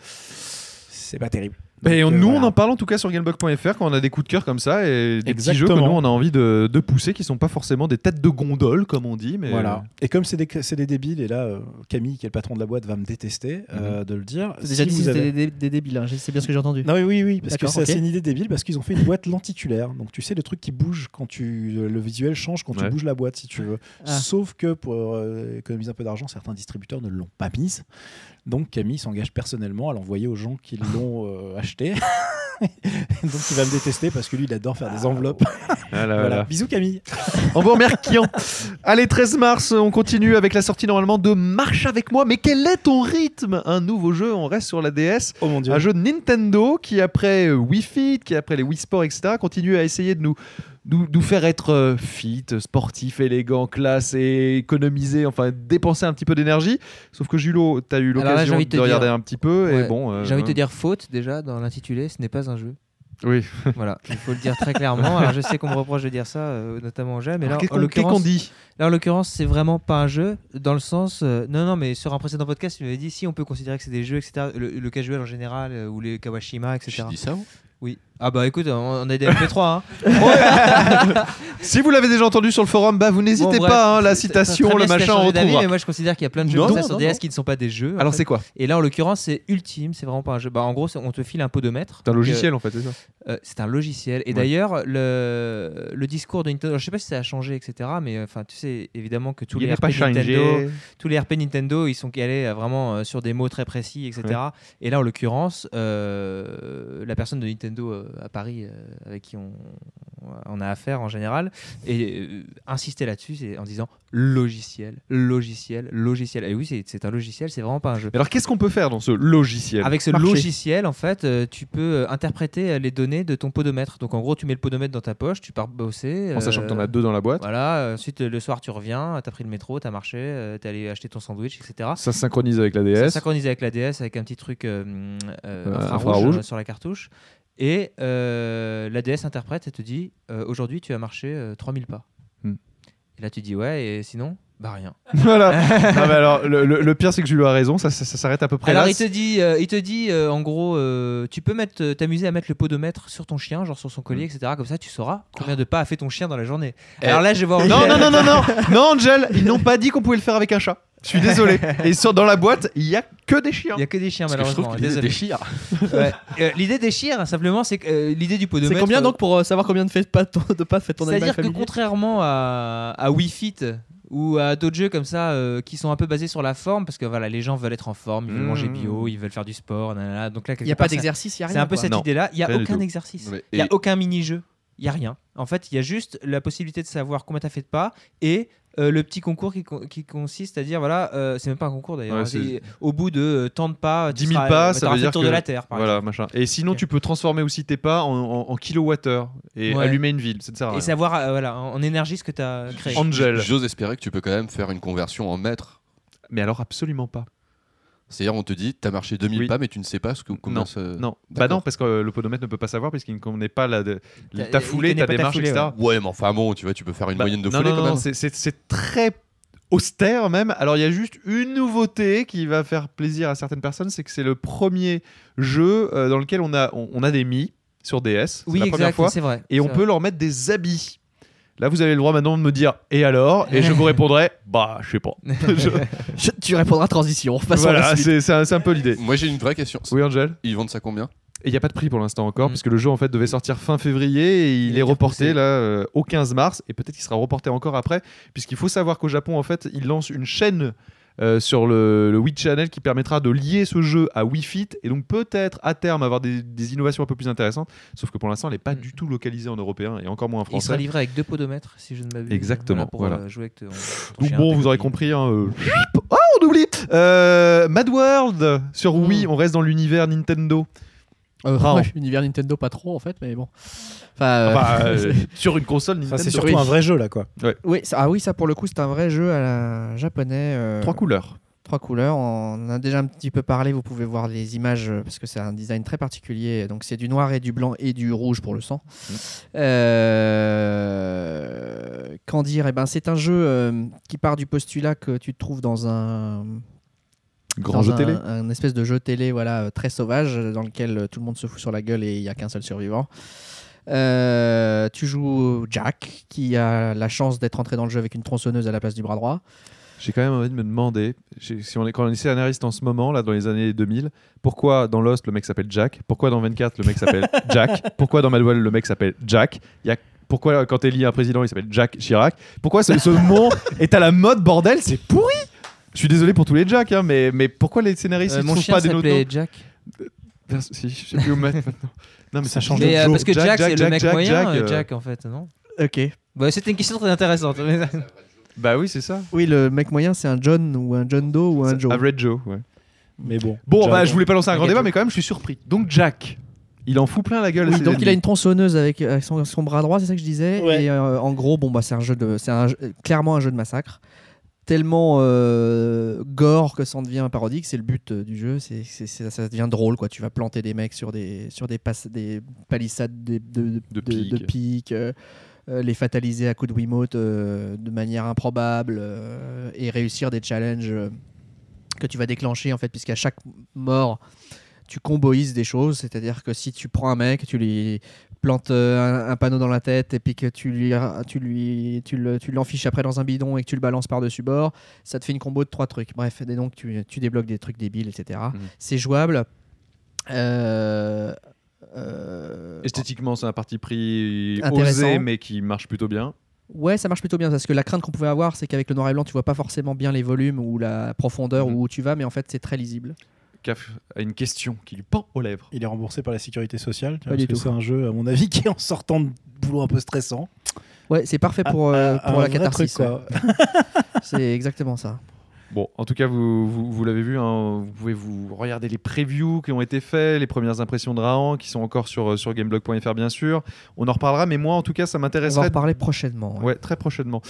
c'est pas terrible. Et Donc, on- euh, nous, voilà. on en parle en tout cas sur gamebug point f r quand on a des coups de cœur comme ça et des petits jeux que Exactement. nous on a envie de, de pousser qui sont pas forcément des têtes de gondole comme on dit. Mais Voilà. Et comme c'est des, c'est des débiles, et là, euh, Camille, qui est le patron de la boîte, va me détester euh, de le dire. T'as déjà Si dit vous que c'était avez- des, des- des débiles, hein. c'est bien ce que j'ai entendu. Non, oui, oui, oui, parce que D'accord, c'est ok. c'est une idée débile, parce qu'ils ont fait une boîte lenticulaire. Donc tu sais, le truc qui bouge quand tu. Le visuel change quand Ouais. tu bouges la boîte, si tu veux. Ah. Sauf que pour euh, économiser un peu d'argent, certains distributeurs ne l'ont pas mise. Donc Camille s'engage personnellement à l'envoyer aux gens qui l'ont euh, acheté. Donc il va me détester parce que lui, il adore faire des enveloppes. Voilà, Voilà. voilà. Bisous Camille. En vous remerciant. Allez, treize mars, on continue avec la sortie normalement de Marche avec moi. Mais quel est ton rythme? Un nouveau jeu, on reste sur la D S. Oh mon dieu. Un jeu de Nintendo qui, après euh, Wii Fit, qui, après les Wii Sports, et cetera, continue à essayer de nous, nous, nous faire être euh, fit, sportif, élégant, classe et économiser, enfin dépenser un petit peu d'énergie. Sauf que Julo, tu as eu Alors là, j'ai l'occasion envie de, de te regarder dire- un petit peu. Ouais, Et bon, euh, J'ai envie de te dire faute déjà dans l'intitulé, ce n'est pas un jeu. Oui. Voilà, il faut le dire très clairement. Alors je sais qu'on me reproche de dire ça, euh, notamment au jeu, mais là, Alors, qu'est-ce en qu'on- qu'est-ce qu'on l'occurrence, dit? là, en l'occurrence, c'est vraiment pas un jeu dans le sens. euh, non, non, mais sur un précédent podcast, tu m'avais dit si on peut considérer que c'est des jeux, et cetera. Le, le casual en général euh, ou les Kawashima, et J'ai cetera. dit ça ou Oui. Ah bah écoute, on, on a des M P trois. Hein. Si vous l'avez déjà entendu sur le forum, bah vous n'hésitez Bon, bref, pas, hein, la c'est- citation, très le bien si t'as machin, on changé d'avis, retrouvera. mais moi je considère qu'il y a plein de jeux Non, comme ça non, sur non, D S non. qui ne sont pas des jeux. en Alors fait. c'est quoi? Et là, en l'occurrence, c'est ultime, c'est vraiment pas un jeu. Bah, en gros, c'est- on te file un podomètre. C'est un Donc, logiciel en fait, c'est ça. euh, euh, c'est un logiciel. Et Ouais. d'ailleurs, le, le discours de Nintendo, je sais pas si ça a changé, et cetera. Mais enfin, tu sais, évidemment que tous Il les n'est R P pas Nintendo, changé. tous les R P Nintendo, ils sont calés euh, vraiment euh, sur des mots très précis, et cetera. Et là, en l'occurrence, euh, la personne de Nintendo euh, à Paris, euh, avec qui on, on a affaire en général. Et euh, insister là-dessus, c'est en disant logiciel, logiciel, logiciel. Et oui, c'est, c'est un logiciel, c'est vraiment pas un jeu. Alors qu'est-ce qu'on peut faire dans ce logiciel ? Avec ce Marcher. logiciel, en fait, euh, tu peux euh, interpréter euh, les données de ton podomètre. Donc en gros, tu mets le podomètre dans ta poche, tu pars bosser. En sachant euh, que t'en as deux dans la boîte. Voilà, euh, ensuite le soir tu reviens, t'as pris le métro, t'as marché, euh, t'es allé acheter ton sandwich, et cetera. Ça se synchronise avec la D Ça S. synchronisé avec la D S, avec un petit truc euh, euh, Euh, infrarouge, infrarouge. euh, sur la cartouche. Et euh, la D S interprète et te dit euh, aujourd'hui tu as marché euh, trois mille pas. Hmm. Et là tu dis ouais, et sinon bah rien. Voilà. Non, mais alors, le, le- le pire, c'est que Jules a raison. Ça, ça, ça s'arrête à peu près Alors là. il te dit, euh, il te dit euh, en gros, euh, tu peux mettre, euh, t'amuser à mettre le podomètre sur ton chien, genre sur son collier, et cetera. Comme ça, tu sauras combien de pas a fait ton chien dans la journée. Eh. Alors là, je vais voir. Non, non, non, non, non, non, Angel, ils n'ont pas dit qu'on pouvait le faire avec un chat. Je suis désolé. Et sur, dans la boîte, il y a que des chiens. Il y a que des chiens Parce que je malheureusement. trouve que l'idée Désolé. déchire. Ouais. Euh, l'idée déchire simplement, c'est que euh, l'idée du podomètre. C'est combien euh, donc pour euh, savoir combien de fait pas ton- de pas fait ton animal C'est-à-dire que familier contrairement à, à Wii Fit ou à d'autres jeux comme ça euh, qui sont un peu basés sur la forme, parce que voilà, les gens veulent être en forme, ils veulent Mmh. manger bio, ils veulent faire du sport, nanana. Donc là, Il quelque n'y a pas part, ça- d'exercice, il y a rien. C'est un peu quoi. cette Non, idée-là. Il n'y a rien du aucun tout. exercice. Ouais, Il n'y a et- aucun mini-jeu. Il n'y a rien. En fait, il y a juste la possibilité de savoir combien tu as fait de pas et euh, le petit concours qui, con- qui consiste à dire voilà, euh, c'est même pas un concours d'ailleurs. Ouais, hein, c'est- c'est au bout de euh, tant de pas, tu dix mille seras- pas, euh, ça t'auras veut fait dire le tour que- de la Terre. Par Voilà, exemple. machin. Et sinon, Ok. tu peux transformer aussi tes pas en, en, en kilowattheure et Ouais. allumer une ville. Ça ne sert à Et rien. savoir euh, voilà, en en énergie ce que tu as créé. Angel. J'ose espérer que tu peux quand même faire une conversion en mètres. Mais alors, absolument pas. C'est-à-dire, on te dit, t'as marché deux mille Oui. pas, mais tu ne sais pas ce que, combien Non, ça... Non, bah D'accord. non, parce que euh, le podomètre ne peut pas savoir puisqu'il ne connaît pas la, de- T'as- ta il foulée, connaît ta pas ta démarche, foulée, et cetera. Ouais, mais enfin bon, tu vois, tu peux faire une Bah, moyenne de non, foulée non, quand non, même. c'est- c'est c'est très austère même. Alors il y a juste une nouveauté qui va faire plaisir à certaines personnes, c'est que c'est le premier jeu euh, dans lequel on a, on, on a des Mi sur D S. C'est Oui, la première exact, fois. c'est vrai. Et on C'est peut vrai. leur mettre des habits. Là, vous avez le droit maintenant de me dire et alors, et je vous répondrai bah je sais pas. Je- Je- tu répondras transition. Passons à la voilà, suite. c'est c'est un, c'est un peu l'idée. Moi, j'ai une vraie question. Oui, Angel. Ils vendent ça combien? Et il n'y a pas de prix pour l'instant encore, Mm. puisque le jeu en fait devait sortir fin février et il, Il est est reporté repoussé. là euh, au quinze mars et peut-être qu'il sera reporté encore après, puisqu'il faut savoir qu'au Japon en fait ils lancent une chaîne euh, sur le, le Wii Channel qui permettra de lier ce jeu à Wii Fit et donc peut-être à terme avoir des, des innovations un peu plus intéressantes. Sauf que pour l'instant elle n'est pas Mm. du tout localisée en européen et encore moins en Il sera français. livré avec deux podomètres, si je ne m'abuse. Exactement, Pour voilà. euh, jouer avec ton, ton Donc chien, bon, tes vous aurez copines. compris. Hein, euh, Oh, on oublie euh, Mad World sur Mm. Wii. On reste dans l'univers Nintendo. Euh, Raon. ouais, univers Nintendo, pas trop en fait, mais bon. Enfin, euh, Enfin, euh, sur une console Ça, Nintendo. c'est surtout Oui. un vrai jeu là quoi. oui, ça- ah oui, ça pour le coup, c'est un vrai jeu à la japonais. euh, Trois couleurs. Trois couleurs. On en a déjà un petit peu parlé. Vous pouvez voir les images euh, parce que c'est un design très particulier. Donc c'est du noir et du blanc et du rouge pour le sang. Euh, Qu'en dire Eh ben, c'est un jeu euh, qui part du postulat que tu te trouves dans un Grand dans jeu un, télé. un espèce de jeu télé, voilà, euh, très sauvage, euh, dans lequel euh, tout le monde se fout sur la gueule et il y a qu'un seul survivant. Euh, tu joues Jack, qui a la chance d'être entré dans le jeu avec une tronçonneuse à la place du bras droit. J'ai quand même envie de me demander, j'ai- si on est, quand on est scénariste en ce moment, là, dans les années deux mille, pourquoi dans Lost le mec s'appelle Jack? Pourquoi dans vingt-quatre le mec s'appelle Jack? Pourquoi dans Mad World le mec s'appelle Jack? Il y a pourquoi quand Ellie un président il s'appelle Jack Chirac? Pourquoi ce, ce mot est à la mode, bordel? C'est pourri! Je suis désolé pour tous les Jack, hein, mais, mais pourquoi les scénaristes Euh, ils mon trouvent chien pas des notes? s'appelait Jack. Si, je sais plus où mettre maintenant. Non, mais Ça c'est change Mais, euh, Joe, parce que Jack, c'est le mec Jack, moyen, Jack, euh, euh, Jack en fait, non? Ok. Bah, c'était une question très intéressante. Bah oui, c'est ça. Oui, le mec moyen, c'est un John ou un John Doe ou un Joe. Average Joe, ouais. Mais bon. Bon, Jack, bah, je voulais pas lancer un grand Average débat, Joe. mais quand même, je suis surpris. Donc, Jack, il en fout plein la gueule. à Oui, ses donc il a ennemis. une tronçonneuse avec, avec son, son bras droit, c'est ça que je disais. Ouais. Et euh, en gros, bon bah c'est un jeu de, c'est un jeu- clairement un jeu de massacre. Tellement euh, gore que ça en devient parodique, c'est le but euh, du jeu. C'est, c'est- c'est- ça devient drôle quoi. Tu vas planter des mecs sur des sur des, pass- des palissades des- de, de, De de- piques. de piques, euh, euh, les fataliser à coups de Wiimote euh, de manière improbable euh, et réussir des challenges euh, que tu vas déclencher en fait, puisqu'à chaque mort tu comboises des choses, c'est-à-dire que si tu prends un mec, tu lui plantes euh, un, un panneau dans la tête et puis que tu lui tu lui tu le- tu l'enfiches après dans un bidon et que tu le balances par-dessus bord, ça te fait une combo de trois trucs. Bref, et donc tu, tu débloques des trucs débiles, et cetera. Mhm. C'est jouable. Euh, euh, Esthétiquement, c'est un parti pris Intéressant. osé, mais qui marche plutôt bien. Ouais, ça marche plutôt bien parce que la crainte qu'on pouvait avoir, c'est qu'avec le noir et blanc, tu vois pas forcément bien les volumes ou la profondeur Mhm. ou où tu vas, mais en fait, c'est très lisible. Caf a une question qui lui pend aux lèvres. Il est remboursé par la sécurité sociale. Pas Parce du que tout. c'est un jeu, à mon avis, qui est en sortant de boulot un peu stressant. Ouais, c'est parfait pour, euh, Ah, pour un la vrai catharsis. truc, ouais. quoi. C'est exactement ça. Bon, en tout cas, vous, vous, vous l'avez vu, hein, vous pouvez vous regarder les previews qui ont été faits, les premières impressions de Rahan qui sont encore sur, sur gameblog point f r, bien sûr. On en reparlera, mais moi, en tout cas, ça On va en m'intéresserait. reparler prochainement. ouais. Ouais, très prochainement.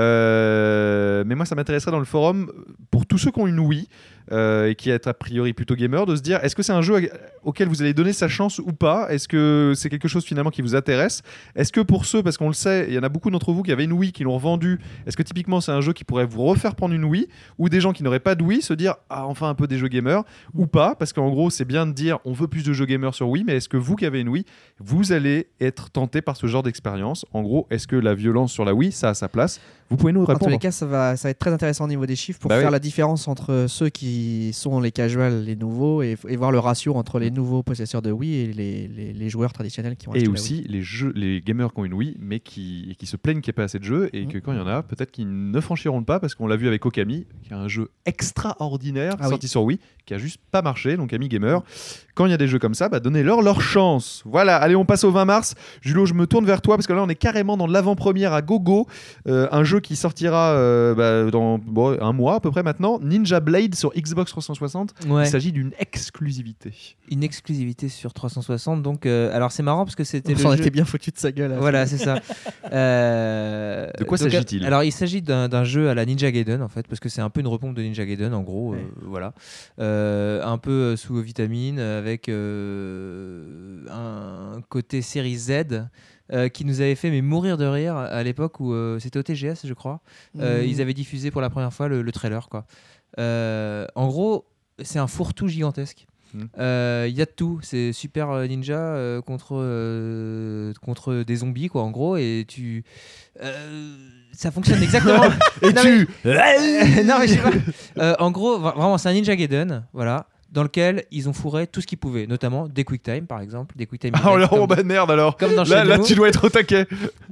Euh, mais moi, ça m'intéresserait dans le forum, pour tous ceux qui ont une Wii euh, et qui est a priori plutôt gamer, de se dire est-ce que c'est un jeu auquel vous allez donner sa chance ou pas? Est-ce que c'est quelque chose finalement qui vous intéresse? Est-ce que pour ceux, parce qu'on le sait, il y en a beaucoup d'entre vous qui avaient une Wii, qui l'ont revendue, est-ce que typiquement c'est un jeu qui pourrait vous refaire prendre une Wii, ou des gens qui n'auraient pas de Wii se dire ah, enfin un peu des jeux gamers ou pas? Parce qu'en gros, c'est bien de dire on veut plus de jeux gamers sur Wii, mais est-ce que vous qui avez une Wii, vous allez être tenté par ce genre d'expérience? En gros, est-ce que la violence sur la Wii, ça a sa place? Vous pouvez nous En tous répondre. les cas, ça va, ça va être très intéressant au niveau des chiffres pour Bah faire oui. la différence entre ceux qui sont les casuals, les nouveaux, et, et voir le ratio entre les nouveaux possesseurs de Wii et les, les, les joueurs traditionnels qui ont Et acheté aussi les, jeux, les gamers qui ont une Wii, mais qui, et qui se plaignent qu'il n'y ait pas assez de jeux, et que Mhm. quand il y en a, peut-être qu'ils ne franchiront le pas, parce qu'on l'a vu avec Okami, qui a un jeu extraordinaire Ah sorti sur Wii, qui a juste pas marché, donc Ami Gamer. Quand il y a des jeux comme ça, bah, donnez-leur leur chance. Voilà, allez, on passe au vingt mars. Julo, je me tourne vers toi, parce que là, on est carrément dans l'avant-première à gogo, euh, un jeu qui sortira euh, bah, dans bon, un mois à peu près maintenant, Ninja Blade sur Xbox trois cent soixante. Ouais. Il s'agit d'une exclusivité. Une exclusivité sur trois cent soixante. Donc, euh, alors c'est marrant parce que c'était On le s'en jeu- était bien foutu de sa gueule. hein. Voilà, c'est ça. Euh, De quoi donc, s'agit-il? Alors, il s'agit d'un d'un jeu à la Ninja Gaiden, en fait, parce que c'est un peu une repompe de Ninja Gaiden, en gros. euh, Ouais. voilà. Euh, un peu euh, sous vitamine, avec euh, un côté série Z. euh, qui nous avait fait mais mourir de rire à l'époque où euh, c'était au T G S, je crois. Euh, Mhm. Ils avaient diffusé pour la première fois le, le trailer, quoi. Euh, en gros, c'est un fourre-tout gigantesque. Mhm. Euh, Il y a de tout. C'est Super euh, Ninja euh, contre, euh, contre des zombies, quoi, en gros. Et tu. euh, ça fonctionne exactement. Et Non, tu non, mais je sais pas. Euh, en gros, vra- vraiment, c'est un Ninja Gaiden, voilà, dans lequel ils ont fourré tout ce qu'ils pouvaient, notamment des quick time, par exemple, des quick time. Ah, là, comme, oh, bah merde alors. comme dans Là, là, Shenmue. tu dois être au taquet.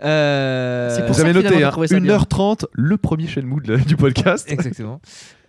Euh, C'est pour Vous ça avez que finalement, noté, j'ai hein, trouvé ça une bien. heure trente, le premier Shenmue de- du podcast. Exactement.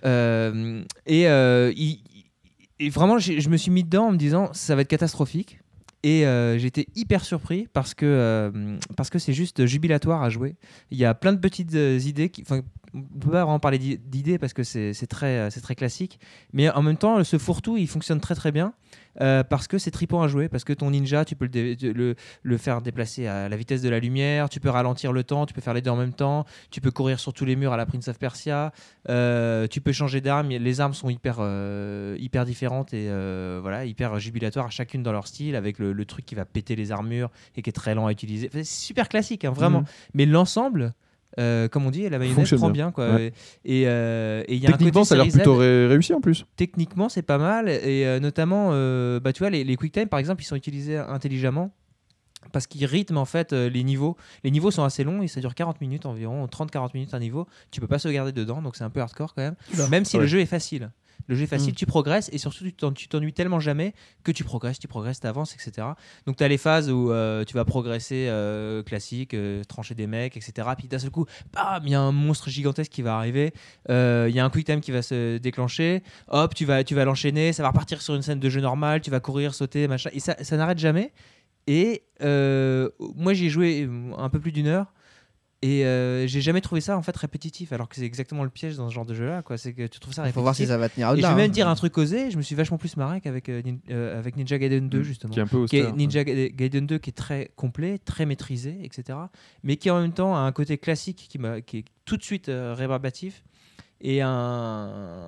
Euh, et, euh, il- et vraiment, j'ai- je me suis mis dedans en me disant ça va être catastrophique. Et euh, j'étais hyper surpris parce que euh, parce que c'est juste jubilatoire à jouer. Il y a plein de petites euh, idées qui, enfin, on peut pas vraiment parler d'i- d'idées parce que c'est c'est très euh, c'est très classique. Mais en même temps, ce fourre-tout, il fonctionne très très bien. Euh, parce que c'est tripant à jouer, parce que ton ninja, tu peux le, dé- le, le faire déplacer à la vitesse de la lumière, tu peux ralentir le temps, tu peux faire les deux en même temps, tu peux courir sur tous les murs à la Prince of Persia, euh, tu peux changer d'arme, les armes sont hyper, euh, hyper différentes et euh, voilà, hyper jubilatoires, chacune dans leur style, avec le, le truc qui va péter les armures et qui est très lent à utiliser. Enfin, c'est super classique, hein, vraiment. Mhm. Mais l'ensemble... euh, comme on dit, la mayonnaise Fonctionne prend bien. bien, quoi. Ouais. Et euh, et il y a un Techniquement, côté ça a l'air série Z. plutôt ré- réussi en plus. Techniquement, c'est pas mal. Et euh, notamment, euh, bah, tu vois, les, les quick time, par exemple, ils sont utilisés intelligemment parce qu'ils rythment en fait euh, les niveaux. Les niveaux sont assez longs et ça dure quarante minutes environ, trente à quarante minutes un niveau. Tu peux pas sauvegarder dedans, donc c'est un peu hardcore quand même. Oula. Même si Ouais. le jeu est facile. Le jeu est facile, Mm. tu progresses et surtout tu t'en- tu t'ennuies tellement jamais que tu progresses, tu progresses, tu avances, et cetera. Donc tu as les phases où euh, tu vas progresser euh, classique, euh, trancher des mecs, et cetera. Puis d'un seul coup, bam, il y a un monstre gigantesque qui va arriver, euh, il y a un quick time qui va se déclencher, hop, tu vas, tu vas l'enchaîner, ça va repartir sur une scène de jeu normale, tu vas courir, sauter, machin, et ça, ça n'arrête jamais. Et euh, moi j'y ai joué un peu plus d'une heure. Et euh, j'ai jamais trouvé ça en fait répétitif, alors que c'est exactement le piège dans ce genre de jeu-là, quoi. C'est que tu trouves ça Il répétitif. faut voir si ça va tenir Et je au-delà. vais même hein. dire un truc osé, je me suis vachement plus marré qu'avec euh, nin- euh, avec Ninja Gaiden deux, justement. Qui est un peu Qui est austère. Ninja Ga- Gaiden deux qui est très complet, très maîtrisé, et cetera. Mais qui en même temps a un côté classique qui, m'a, qui est tout de suite euh, rébarbatif. Et un.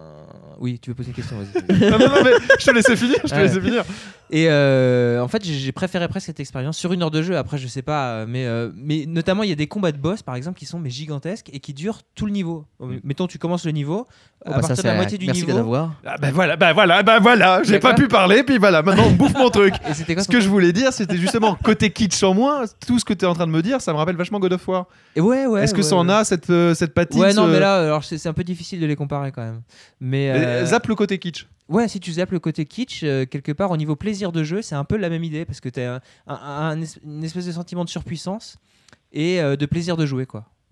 Oui, tu veux poser une question, vas-y. non, non, non, mais je te laissais finir. Je te Ouais. laissais finir. Et euh, en fait, j'ai j'ai préféré presque cette expérience sur une heure de jeu. Après, je sais pas, euh, mais, euh, mais notamment, il y a des combats de boss, par exemple, qui sont mais gigantesques et qui durent tout le niveau. Mm. Mettons, tu commences le niveau, Oh, à bah, ça, partir de la c'est- moitié du Merci de niveau. l'avoir. Ah, bah voilà, bah voilà, bah voilà. J'ai D'accord. pas pu parler, puis voilà. Maintenant, on bouffe mon truc. Et c'était quoi Ce que je voulais dire, c'était justement côté kitsch en moins. Tout ce que tu es en train de me dire, ça me rappelle vachement God of War. Et ouais, ouais. Est-ce que ouais, ça en ouais. a cette, euh, cette patine Ouais, non, ce- mais là, alors c'est c'est un peu difficile de les comparer quand même. Mais Euh, euh, Zappe le côté kitsch. ouais, si tu zappes le côté kitsch, euh, quelque part au niveau plaisir de jeu, c'est un peu la même idée parce que tu as un, un- un es- une espèce de sentiment de surpuissance et euh, de plaisir de jouer, quoi.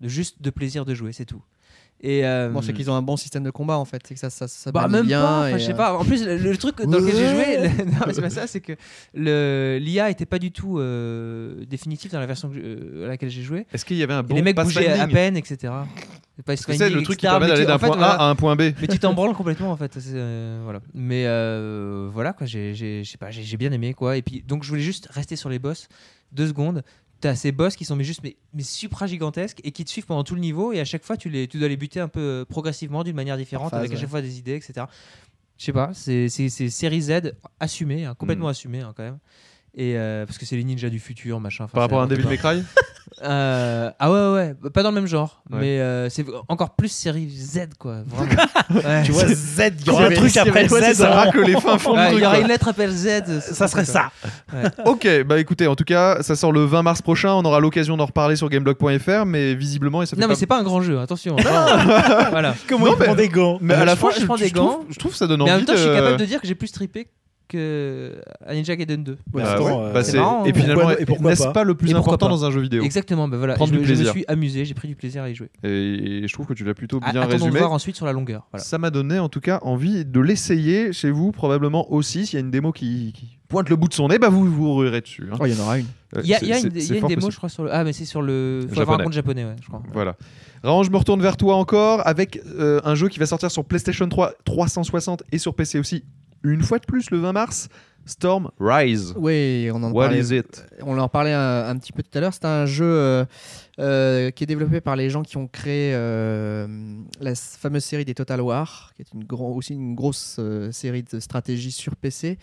de juste de plaisir de jouer, c'est tout. Et euh, Bon, c'est qu'ils ont un bon système de combat en fait, c'est que ça, ça, ça bah manie même bien. pas, enfin, et, je sais euh, pas. En plus, le, le truc dans lequel j'ai joué, le- non, mais c'est pas ça, c'est que le l'I A était pas du tout euh, définitif dans la version que je- euh, à laquelle j'ai joué. Est-ce qu'il y avait un Et bon les mecs bougeaient à pathfinding? peine, et cetera. Le Parce que pathfinding, c'est le truc qui et cetera, permet mais d'aller tu- d'un en fait, point voilà. A à un point B. Mais tu t'en branles complètement en fait. C'est, euh, voilà. Mais euh, voilà quoi, j'ai, j'ai, je sais pas, j'ai, j'ai bien aimé quoi. Et puis donc je voulais juste rester sur les boss deux secondes. T'as ces boss qui sont mais juste mais, mais supra gigantesques et qui te suivent pendant tout le niveau et à chaque fois tu les, tu dois les buter un peu euh, progressivement d'une manière différente phase, avec à ouais. chaque fois des idées, et cetera. Je sais pas, c'est, c'est, c'est série Z assumé, hein, complètement Mm. assumé hein, quand même. Et euh, parce que c'est les ninjas du futur, machin. enfin, Par rapport à un c'est Devil May Cry. euh, ah ouais, ouais, ouais, pas dans le même genre, Ouais. mais euh, c'est encore plus série Z quoi. Vraiment. Ouais. Tu vois, Z, il y aura C'est un vrai, truc c'est après vrai, ouais, Z. c'est ça. hein. Que les fins font Ouais, le il truc. y aura quoi. une lettre appelle Z. Ça serait ça. Ok, bah écoutez, en tout cas, ça sort le vingt mars prochain. On aura l'occasion d'en reparler sur gameblog point f r, mais visiblement, et ça fait Non, pas- mais c'est pas un grand jeu, attention. voilà. Comment Non, il mais- prend des gants Mais à la Je fois, prends- je, je prends je des trouve, gants. je trouve que ça donne Mais en envie même temps, de. je suis capable de dire que j'ai plus trippé que à Ninja Gaiden deux. Ouais, Ah attends, ouais, euh, bah c'est c'est- marrant, Et hein. finalement, Pourquoi- et pourquoi n'est-ce pas pas le plus Et pourquoi important pas dans un jeu vidéo? Exactement, bah voilà. Prendre je, du me- je me plaisir. suis amusé, j'ai pris du plaisir à y jouer. Et je trouve que tu l'as plutôt À- bien Attendons de résumé. voir ensuite sur la longueur. Voilà. Ça m'a donné en tout cas envie de l'essayer chez vous, probablement aussi. S'il y a une démo qui, qui pointe le bout de son nez, bah vous vous rirez dessus. hein. Oh, il y en aura une. Euh, Il y a, c'est- il y a c'est- une, il y c'est a une fort démo, possible. je crois, sur le. Ah, mais c'est sur le. Faut avoir Japonais. un compte japonais, ouais, je crois. Voilà. Raon, je me retourne vers toi encore avec euh, un jeu qui va sortir sur PlayStation trois, trois cent soixante et sur P C aussi. Une fois de plus, le vingt mars, Storm Rise. Oui, on en What parlait. is it? On en parlait un, un petit peu tout à l'heure. C'est un jeu euh, euh, qui est développé par les gens qui ont créé euh, la s- fameuse série des Total War, qui est une gro- aussi une grosse euh, série de stratégie sur P C.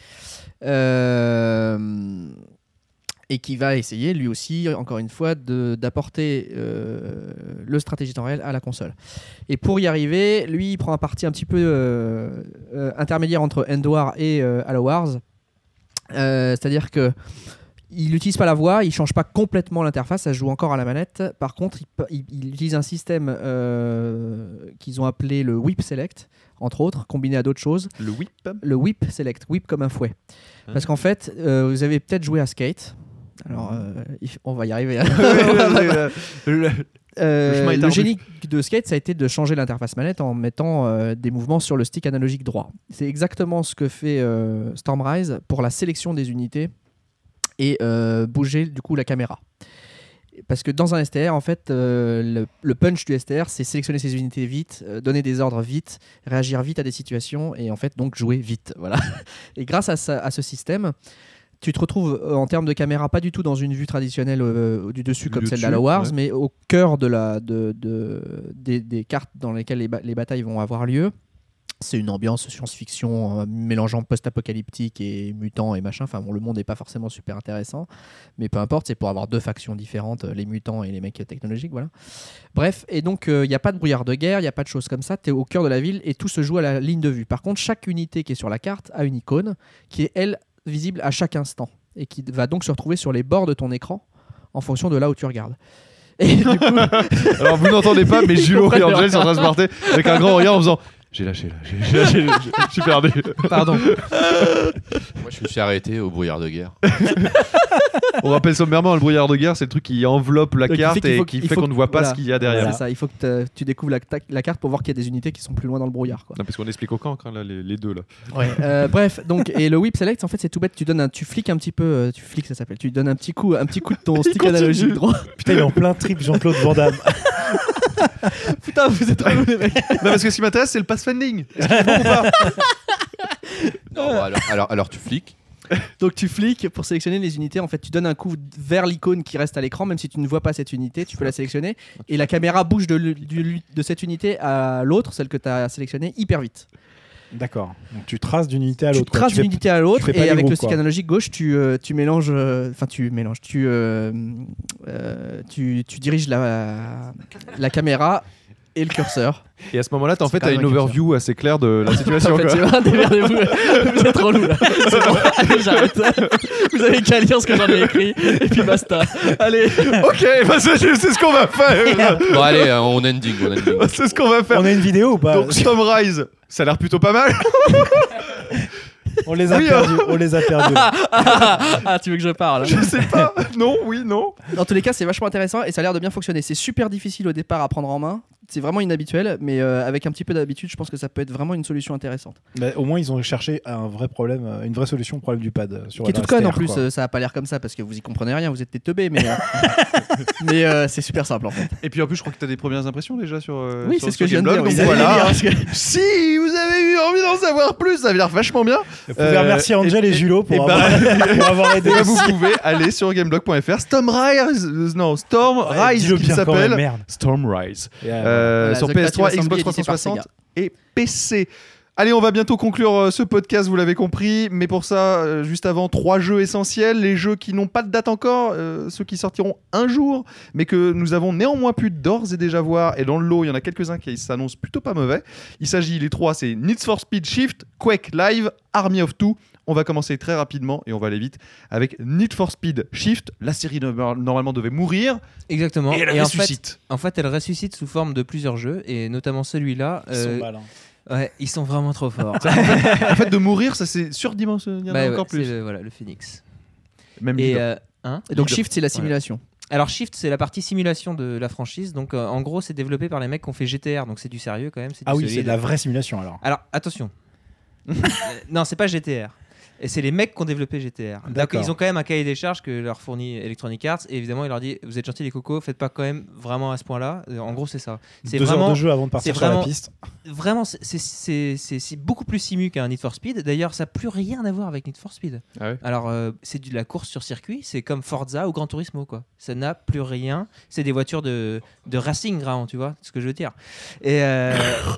Euh, et qui va essayer, lui aussi, encore une fois, de- d'apporter euh, le stratégie temps réel à la console. Et pour y arriver, lui, il prend un parti un petit peu euh, euh, intermédiaire entre End War et euh, Halo Wars. Euh, C'est-à-dire que il n'utilise pas la voix, il change pas complètement l'interface, ça se joue encore à la manette. Par contre, il, pe- il- il utilise un système euh, qu'ils ont appelé le Whip Select, entre autres, combiné à d'autres choses. Le whip. Le Whip Select, whip comme un fouet. Hein. Parce qu'en fait, euh, vous avez peut-être joué à Skate. Alors, euh, il- on va y arriver. Le- Euh, Le chemin est le ardu. génie de Skate, ça a été de changer l'interface manette en mettant euh, des mouvements sur le stick analogique droit. C'est exactement ce que fait euh, Stormrise pour la sélection des unités et euh, bouger du coup la caméra. Parce que dans un S T R, en fait, euh, le, le punch du S T R, c'est sélectionner ses unités vite, euh, donner des ordres vite, réagir vite à des situations et en fait donc jouer vite. Voilà. Et grâce à, ça- à ce système, tu te retrouves euh, en termes de caméra pas du tout dans une vue traditionnelle euh, du dessus Du comme celle dessus, d'Halo Wars, ouais. mais au cœur de la, de, de- des, des cartes dans lesquelles les, ba- les batailles vont avoir lieu. C'est une ambiance science-fiction euh, mélangeant post-apocalyptique et mutants et machin. Enfin bon, le monde n'est pas forcément super intéressant, mais peu importe, c'est pour avoir deux factions différentes, euh, les mutants et les mecs technologiques, voilà. Bref, et donc il n'y a pas de brouillard de guerre, il n'y a pas de choses comme ça, tu es au cœur de la ville et tout se joue à la ligne de vue. Par contre, chaque unité qui est sur la carte a une icône qui est, elle, visible à chaque instant et qui va donc se retrouver sur les bords de ton écran en fonction de là où tu regardes. Et du coup, Alors vous n'entendez pas, mais Julo et comprennent Angel sont en train de se rien. porter avec un grand regard en faisant j'ai lâché là, j'ai j'ai lâché, j'ai- je suis perdu. Pardon. Moi, je me suis arrêté au brouillard de guerre. On rappelle sommairement le brouillard de guerre, c'est le truc qui envoppe la Donc, il fait carte qu'il et faut- qui il fait faut qu'on ne que- voit pas voilà. ce qu'il y a derrière. c'est ça, il faut que te- tu découvres la, ta- la carte pour voir qu'il y a des unités qui sont plus loin dans le brouillard, quoi. Non, parce qu'on explique au camp hein, là, les, les deux là. Euh, bref, donc et le whip select en fait c'est tout bête, tu donnes un, tu fliques un petit peu, euh, tu fliques ça s'appelle, tu donnes un petit coup, un petit coup de ton stick continue. analogique droit. Putain, il est en plein trip, Jean-Claude Van Damme. Putain, vous êtes trop les mecs. Non, parce que ce qui m'intéresse, c'est le pathfinding. Est-ce que c'est bon ou pas Non, bon, alors, alors, alors tu fliques. Donc tu fliques pour sélectionner les unités. En fait, tu donnes un coup vers l'icône qui reste à l'écran, même si tu ne vois pas cette unité, tu peux la sélectionner et la caméra bouge de, l- du- de cette unité à l'autre, celle que tu as sélectionnée, hyper vite. D'accord. Donc tu traces d'une unité à Tu l'autre. quoi. traces Tu fais- d'une unité à l'autre tu fais pas et les avec groupes, le stick quoi. analogique gauche, tu, euh, tu mélanges, euh, enfin tu mélanges, tu, euh, euh, tu, tu diriges la, la caméra et le curseur. Et à ce moment-là, t'as en C'est fait quand t'as même une un curseur. overview assez claire de la situation. En fait, quoi. c'est vrai, démerdez-vous. Vous êtes relou là. C'est bon, allez, j'arrête. Vous avez qu'à lire ce que j'en ai écrit et puis basta. Allez. Ok, bah c'est c'est ce qu'on va faire. Bon, allez, euh, on ending, on ending. C'est ce qu'on va faire. On a une vidéo ou pas Donc Storm Rise, ça a l'air plutôt pas mal. On les a Oui, perdus. On les a perdus. là. Ah, tu veux que je parle? Je sais pas. Non, oui, non. Dans tous les cas, c'est vachement intéressant et ça a l'air de bien fonctionner. C'est super difficile au départ à prendre en main. C'est vraiment inhabituel, mais euh, avec un petit peu d'habitude, je pense que ça peut être vraiment une solution intéressante. Mais au moins, ils ont cherché un vrai problème, euh, une vraie solution au problème du pad. euh, Sur Qui est la toute conne en S T R, plus, quoi. euh, ça a pas l'air comme ça parce que vous y comprenez rien, vous êtes des teubés, mais, euh, mais euh, c'est super simple en fait. Et puis en plus, je crois que tu as des premières impressions déjà sur. euh, Oui, sur- c'est ce sur que je viens de Gameblog, dire. donc oui. voilà. Parce que- Si vous avez eu envie d'en savoir plus, ça a l'air vachement bien. Vous pouvez Euh, remercier Angel et, et- Julo pour, et avoir, pour avoir aidé. Et vous pouvez aller sur gameblog point f r. Storm Rise, euh, non, Storm Ouais, Rise dis-le qui bien quand même, s'appelle merde. Storm Rise. Et, euh, Euh, Voilà, sur The P S trois, Creative Xbox Assembly, trois cent édité par soixante Sega. et P C. Allez, on va bientôt conclure euh, ce podcast, vous l'avez compris. Mais pour ça, euh, juste avant, trois jeux essentiels. Les jeux qui n'ont pas de date encore, euh, ceux qui sortiront un jour, mais que nous avons néanmoins pu d'ores et déjà voir. Et dans le lot, il y en a quelques-uns qui s'annoncent plutôt pas mauvais. Il s'agit, les trois, c'est Need for Speed Shift, Quake Live, Army of Two. On va commencer très rapidement et on va aller vite avec Need for Speed Shift. La série no- normalement devait mourir Exactement. et elle en fait, ressuscite. en fait, elle ressuscite sous forme de plusieurs jeux, et notamment celui-là. Ils sont euh, malins. ouais, ils sont vraiment trop forts. En fait, de mourir, ça c'est surdimensionné Bah ouais, encore c'est plus. le, voilà, le Phoenix. Même Et leader. euh, hein Et donc Leader. Shift, c'est la simulation. Alors Shift, c'est la partie simulation de la franchise. Donc euh, en gros, c'est développé par les mecs qui ont fait G T R. Donc c'est du sérieux quand même. C'est du Ah oui, solide. c'est de la vraie simulation alors. Alors attention. Euh, non, c'est pas G T R. Et c'est les mecs qui ont développé G T R. Donc D'accord. ils ont quand même un cahier des charges que leur fournit Electronic Arts. Et évidemment, il leur dit vous êtes gentils les cocos, faites pas quand même vraiment à ce point-là. Euh, En gros, c'est ça. C'est Deux vraiment, heures de jeu avant de partir c'est sur la vraiment- piste. vraiment, c'est- c'est- c'est c'est- c'est beaucoup plus simu qu'un Need for Speed. D'ailleurs, ça n'a plus rien à voir avec Need for Speed. Ah ouais. Alors, euh, c'est de la course sur circuit, c'est comme Forza ou Gran Turismo, quoi. Ça n'a plus rien. C'est des voitures de, de racing, vraiment, tu vois ce que je veux dire. Et, euh,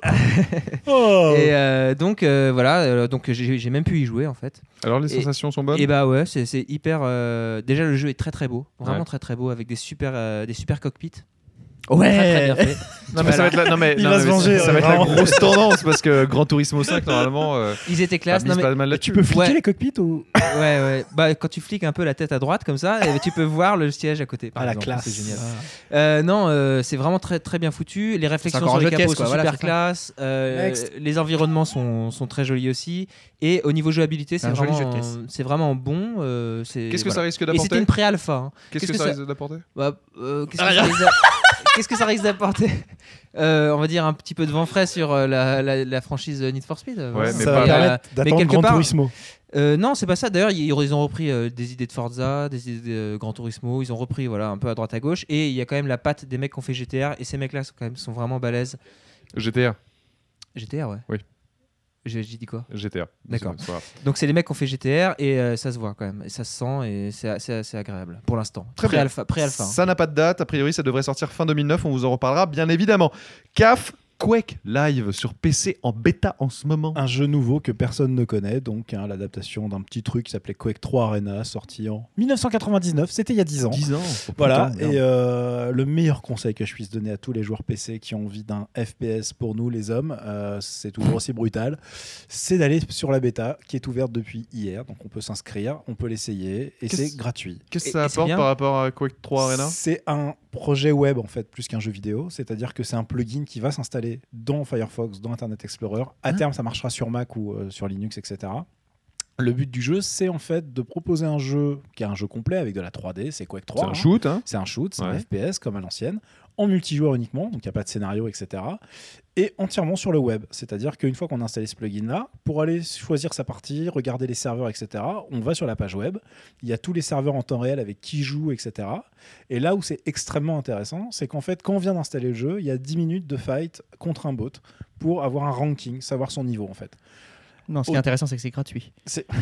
Oh et euh, donc, euh, voilà, euh, donc j'ai j'ai même pu y jouer, en fait. Alors les et- sensations sont bonnes. Et bah ouais, c'est c'est hyper. euh, Déjà, le jeu est très très beau, vraiment Ouais. très très beau, avec des super, euh, des super cockpits. Ouais. Très, très bien fait. Non mais ça va être la, non, mais, Il non, va mais se ça- venger, ça, euh, va être la vraiment. grosse tendance parce que Gran Turismo cinq normalement euh, Ils étaient classe. mise Non, mais- pas mal Tu là-dessus. peux fliquer Ouais. les cockpits ou Ouais, ouais. Bah, quand tu fliques un peu la tête à droite comme ça, eh ben, tu peux voir le siège à côté. Par Ah, la exemple. classe. C'est génial. Euh, non, euh, c'est vraiment très très bien foutu. Les réflexions encore sur un les jeu de capots caisse, quoi. sont Voilà, super c'est ça. classe. Euh, Next. les environnements sont, sont très jolis aussi. Et au niveau jouabilité, C'est c'est un joli vraiment, jeu de caisse. c'est vraiment bon. euh, c'est- Qu'est-ce que voilà. ça risque Et c'était d'apporter une pré-alpha. hein. Qu'est-ce que qu'est-ce ça que risque d'apporter Bah, euh, qu'est-ce, que ça risque d'a- qu'est-ce que ça risque d'apporter Euh, On va dire un petit peu de vent frais sur euh, la, la, la franchise Need for Speed. voilà. mais ça pas- va Et, permettre euh, d'attendre quelque Gran part- Turismo. euh, non, c'est pas ça. D'ailleurs, ils, ils ont repris euh, des idées de Forza, des idées de Gran Turismo. Ils ont repris voilà un peu à droite à gauche. Et il y a quand même la patte des mecs qui ont fait G T R. Et ces mecs-là sont quand même sont vraiment balèzes. G T R. G T R, ouais. Oui. J'ai j'ai dit quoi G T R. D'accord. C'est pas grave. Donc c'est les mecs qui ont fait G T R et euh, ça se voit quand même. Et ça se sent et c'est assez, assez agréable pour l'instant. Très bien. Pré-alpha. Pré-alpha. hein. Ça n'a pas de date. A priori, ça devrait sortir fin deux mille neuf. On vous en reparlera bien évidemment. C A F Quake Live sur P C en bêta en ce moment. Un jeu nouveau que personne ne connaît, donc hein, l'adaptation d'un petit truc qui s'appelait Quake trois Arena, sorti en mille neuf cent quatre-vingt-dix-neuf, c'était il y a dix ans. dix ans. Oh, Voilà, putain, merde. et euh, le meilleur conseil que je puisse donner à tous les joueurs P C qui ont envie d'un F P S pour nous, les hommes, euh, c'est toujours aussi brutal, c'est d'aller sur la bêta qui est ouverte depuis hier. Donc on peut s'inscrire, on peut l'essayer, et Qu'est-ce- c'est gratuit. Qu'est-ce que Et- ça et c'est apporte bien. par rapport à Quake trois Arena? C'est un projet web en fait, plus qu'un jeu vidéo, c'est-à-dire que c'est un plugin qui va s'installer dans Firefox, dans Internet Explorer. À Ah. terme, ça marchera sur Mac ou euh, sur Linux, et cetera. Le but du jeu, c'est en fait de proposer un jeu qui est un jeu complet avec de la trois D, c'est Quake C'est trois. un hein. shoot, hein. C'est un shoot, c'est un Ouais. F P S comme à l'ancienne, en multijoueur uniquement, donc il n'y a pas de scénario, et cetera. Et entièrement sur le web. C'est-à-dire qu'une fois qu'on a installé ce plugin-là, pour aller choisir sa partie, regarder les serveurs, et cetera, on va sur la page web. Il y a tous les serveurs en temps réel avec qui joue, et cetera. Et là où c'est extrêmement intéressant, c'est qu'en fait, quand on vient d'installer le jeu, il y a dix minutes de fight contre un bot pour avoir un ranking, savoir son niveau en fait. Non, ce qui est intéressant, c'est que c'est gratuit.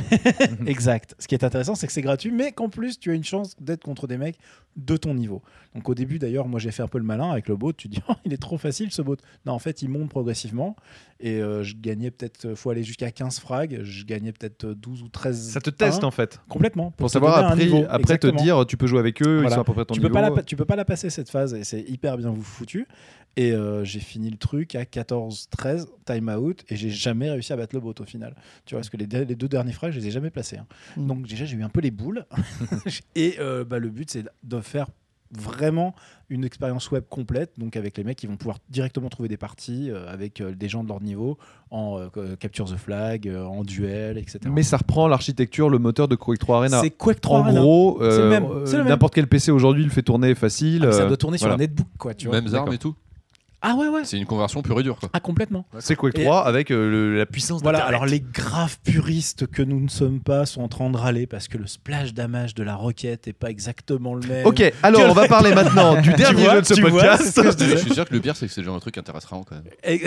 Exact. Ce qui est intéressant, c'est que c'est gratuit, mais qu'en plus, tu as une chance d'être contre des mecs de ton niveau. Donc au début, d'ailleurs, moi j'ai fait un peu le malin avec le bot. Tu te dis, oh, il est trop facile ce bot. Non, en fait, il monte progressivement. Et euh, je gagnais peut-être, il faut aller jusqu'à quinze frags. Je gagnais peut-être douze ou treize. Ça te teste un, en fait. complètement. Pour te savoir donner un après, niveau. après te Exactement. dire tu peux jouer avec eux, ils Voilà. sont à peu près ton Tu niveau. peux, pas la, tu peux pas la passer cette phase et c'est hyper bien vous foutu. Et euh, j'ai fini le truc à quatorze treize, time out, et j'ai jamais réussi à battre le bot au final. Tu vois, parce que les, les deux derniers frags, je les ai jamais placés. hein. Mm. Donc déjà, j'ai eu un peu les boules. et euh, bah, le but, c'est de faire vraiment une expérience web complète, donc avec les mecs qui vont pouvoir directement trouver des parties euh, avec euh, des gens de leur niveau en euh, Capture the Flag, euh, en duel, et cetera. Mais ça reprend l'architecture, le moteur de Quake trois Arena. C'est Quake trois En Arena. gros, C'est le euh, même, euh, c'est le même. n'importe quel P C aujourd'hui le fait tourner facile. Ah, mais ça euh, doit tourner sur voilà. un netbook, quoi, tu vois. Mêmes armes D'accord. et tout. Ah ouais, ouais. C'est une conversion pure et dure, quoi. Ah, complètement. C'est Quake Et- trois avec euh, le- la puissance Voilà, d'Internet. alors les graves puristes que nous ne sommes pas sont en train de râler parce que le splash damage de la roquette est pas exactement le même. Ok, alors on va parler maintenant du dernier vois, jeu de ce tu vois, podcast. c'est ce que je disais. Je suis sûr que le pire, c'est que c'est le genre de truc qui intéresse vraiment quand même. Et-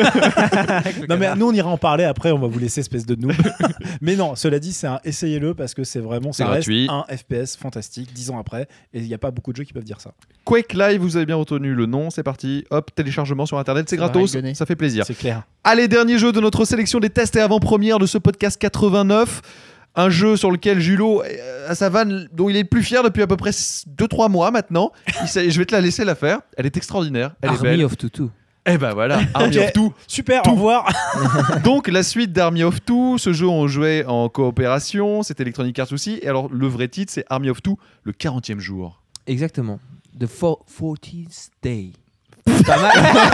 non mais nous on ira en parler après, on va vous laisser espèce de noob. Mais non, cela dit, c'est un essayez-le parce que c'est vraiment C'est ça reste gratuit. un F P S fantastique dix ans après et il n'y a pas beaucoup de jeux qui peuvent dire ça. Quake Live, vous avez bien retenu le nom, c'est parti. Hop, téléchargement sur internet, c'est Ça va gratos, rigoler. ça fait plaisir. C'est clair. Allez, dernier jeu de notre sélection des tests et avant-première de ce podcast quatre-vingt-neuf. Un jeu sur lequel Julo euh, a sa vanne dont il est le plus fier depuis à peu près deux trois mois maintenant. Il sait- je vais te la laisser la faire. Elle est extraordinaire, elle est Army belle. of Tutu. Et ben voilà, Army Ok. of Two. Super, Tout. au revoir. Donc la suite d'Army of Two, ce jeu on jouait en coopération, c'était Electronic Arts aussi. Et alors le vrai titre c'est Army of Two, le quarantième jour. Exactement. The for- fortieth Day. Pas mal.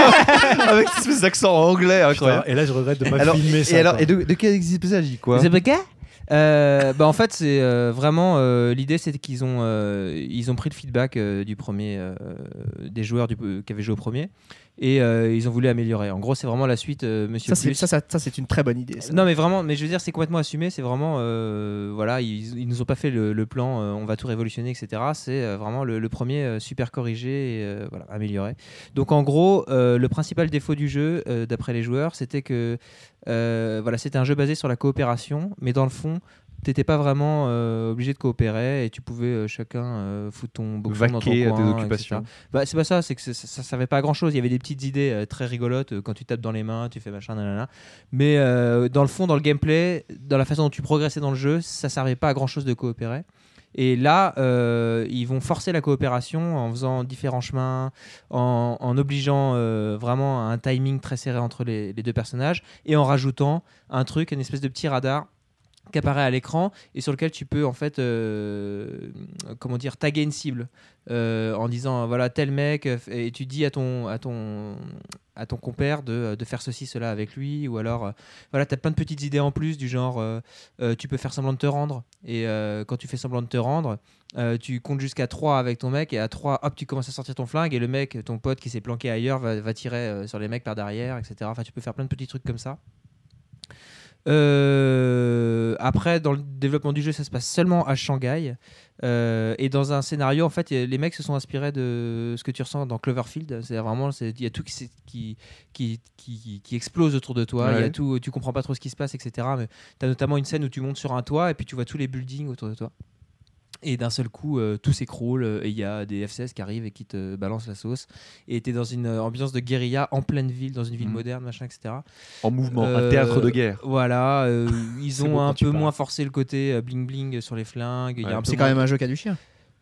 Avec cette espèce d'accent anglais incroyable. Et là je regrette de pas Alors, filmer et, ça. alors, quoi. et de, de quel il s'agit quoi? The Bugger Euh, bah en fait c'est euh, vraiment euh, l'idée c'était qu'ils ont euh, ils ont pris le feedback euh, du premier euh, des joueurs du, euh, qui avaient joué au premier et euh, ils ont voulu améliorer. En gros c'est vraiment la suite euh, Monsieur Ça, c'est, Plus. ça, ça, ça, c'est une très bonne idée. ça. Non mais vraiment, mais je veux dire c'est complètement assumé, c'est vraiment euh, voilà ils, ils nous ont pas fait le, le plan, euh, on va tout révolutionner etc. C'est euh, vraiment le, le premier euh, super corrigé et euh, voilà amélioré. Donc en gros euh, le principal défaut du jeu euh, d'après les joueurs c'était que euh, voilà c'était un jeu basé sur la coopération, mais dans le fond t'étais pas vraiment euh, obligé de coopérer et tu pouvais euh, chacun euh, foutre ton boxon dans ton Vaquer à coin, tes et occupations. cetera. Bah, c'est pas ça, c'est que ça, ça servait pas à grand chose. Il y avait des petites idées euh, très rigolotes euh, quand tu tapes dans les mains, tu fais machin, nanana. Mais euh, dans le fond, dans le gameplay, dans la façon dont tu progressais dans le jeu, ça servait pas à grand chose de coopérer. Et là, euh, ils vont forcer la coopération en faisant différents chemins, en, en obligeant euh, vraiment à un timing très serré entre les, les deux personnages et en rajoutant un truc, une espèce de petit radar qui apparaît à l'écran et sur lequel tu peux en fait euh, comment dire taguer une cible euh, en disant voilà tel mec euh, et tu dis à ton à ton à ton compère de, de faire ceci cela avec lui ou alors euh, voilà tu as plein de petites idées en plus du genre euh, euh, tu peux faire semblant de te rendre et euh, quand tu fais semblant de te rendre euh, tu comptes jusqu'à trois avec ton mec et à trois hop tu commences à sortir ton flingue et le mec ton pote qui s'est planqué ailleurs va, va tirer euh, sur les mecs par derrière etc. Enfin tu peux faire plein de petits trucs comme ça. Euh, après, dans le développement du jeu, ça se passe seulement à Shanghai. Euh, et dans un scénario, en fait, y a- les mecs se sont inspirés de ce que tu ressens dans Cloverfield. C'est vraiment, il y a tout qui, s'est- qui, qui, qui, qui explose autour de toi. Il y Ouais. a tout, tu comprends pas trop ce qui se passe, et cetera. Mais tu as notamment une scène où tu montes sur un toit et puis tu vois tous les buildings autour de toi. Et d'un seul coup, euh, tout s'écroule euh, et il y a des F seize qui arrivent et qui te balancent la sauce. Et tu es dans une euh, ambiance de guérilla en pleine ville, dans une ville Mhm. moderne, machin, et cetera. En mouvement, Euh, un théâtre de guerre. Voilà, euh, ils C'est ont beau un quand tu peu parles. moins forcé le côté euh, bling bling sur les flingues. Il y a Ouais. un peu C'est quand moins- même un jeu qui a du chien.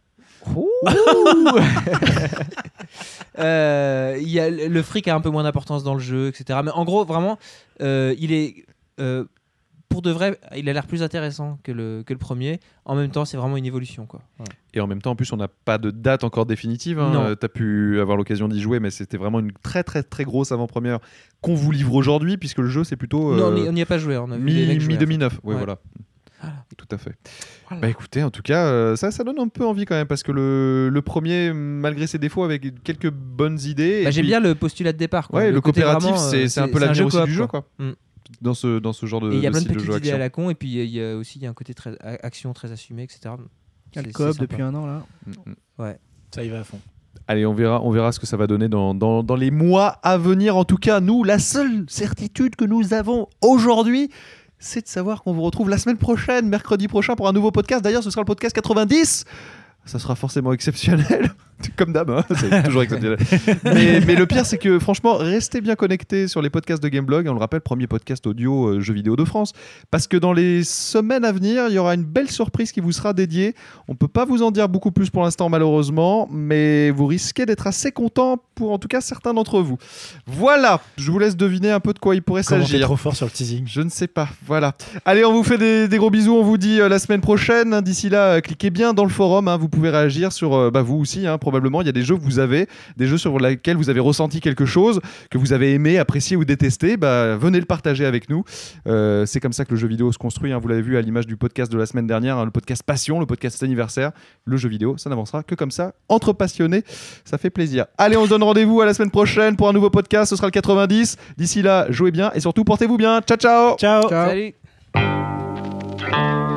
Euh, il y a le fric a un peu moins d'importance dans le jeu, et cetera. Mais en gros, vraiment, euh, il est euh, pour de vrai, il a l'air plus intéressant que le que le premier. En même temps, c'est vraiment une évolution, quoi. Voilà. Et en même temps, en plus, on n'a pas de date encore définitive. Hein. Non. Euh, T'as pu avoir l'occasion d'y jouer, mais c'était vraiment une très très très grosse avant-première qu'on vous livre aujourd'hui, puisque le jeu c'est plutôt euh, Non, on y- on n'y a pas joué. On a vu les mi, mecs jouer, mi en deux fait. mille neuf. Ouais, Ouais. voilà. Voilà. Tout à fait. Voilà. Bah écoutez, en tout cas, euh, ça, ça donne un peu envie quand même, parce que le, le premier, malgré ses défauts, avec quelques bonnes idées. Bah, et J'aime puis- bien le postulat de départ, quoi. Ouais, le, côté coopératif, vraiment, euh, c'est c'est un peu c'est l'avenir aussi coop, du jeu, quoi. quoi. Mm. Dans ce, dans ce genre de, Et il y a de plein de style de petites jeu idées à action. la con, et puis il y a aussi il y a un côté très a- action très assumé, et cetera. Il y a le C'est- coop c'est sympa. depuis un an là. Mm, mm. Ça y va à fond. Allez, on verra, on verra ce que ça va donner dans, dans, dans les mois à venir. En tout cas, nous, la seule certitude que nous avons aujourd'hui, c'est de savoir qu'on vous retrouve la semaine prochaine, mercredi prochain, pour un nouveau podcast. D'ailleurs, ce sera le podcast quatre-vingt-dix. Ça sera forcément exceptionnel, comme d'hab, hein, c'est toujours exceptionnel. mais, mais le pire, c'est que franchement, restez bien connectés sur les podcasts de Gameblog. On le rappelle, premier podcast audio euh, jeux vidéo de France. Parce que dans les semaines à venir, il y aura une belle surprise qui vous sera dédiée. On ne peut pas vous en dire beaucoup plus pour l'instant, malheureusement, mais vous risquez d'être assez contents pour en tout cas certains d'entre vous. Voilà, je vous laisse deviner un peu de quoi il pourrait Comment t'es s'agir. trop fort sur le teasing. Je ne sais pas. Voilà. Allez, on vous fait des, des gros bisous. On vous dit euh, la semaine prochaine. D'ici là, euh, cliquez bien dans le forum. Hein. Vous pouvez réagir sur, euh, bah, vous aussi, hein, probablement. Il y a des jeux que vous avez, des jeux sur lesquels vous avez ressenti quelque chose, que vous avez aimé, apprécié ou détesté. Bah, venez le partager avec nous. Euh, c'est comme ça que le jeu vidéo se construit. Hein. Vous l'avez vu à l'image du podcast de la semaine dernière, hein, le podcast Passion, le podcast anniversaire. Le jeu vidéo, ça n'avancera que comme ça, entre passionnés. Ça fait plaisir. Allez, on se donne rendez-vous à la semaine prochaine pour un nouveau podcast. Ce sera le quatre-vingt-dix. D'ici là, jouez bien et surtout portez-vous bien. Ciao, ciao. Ciao. Ciao. Salut.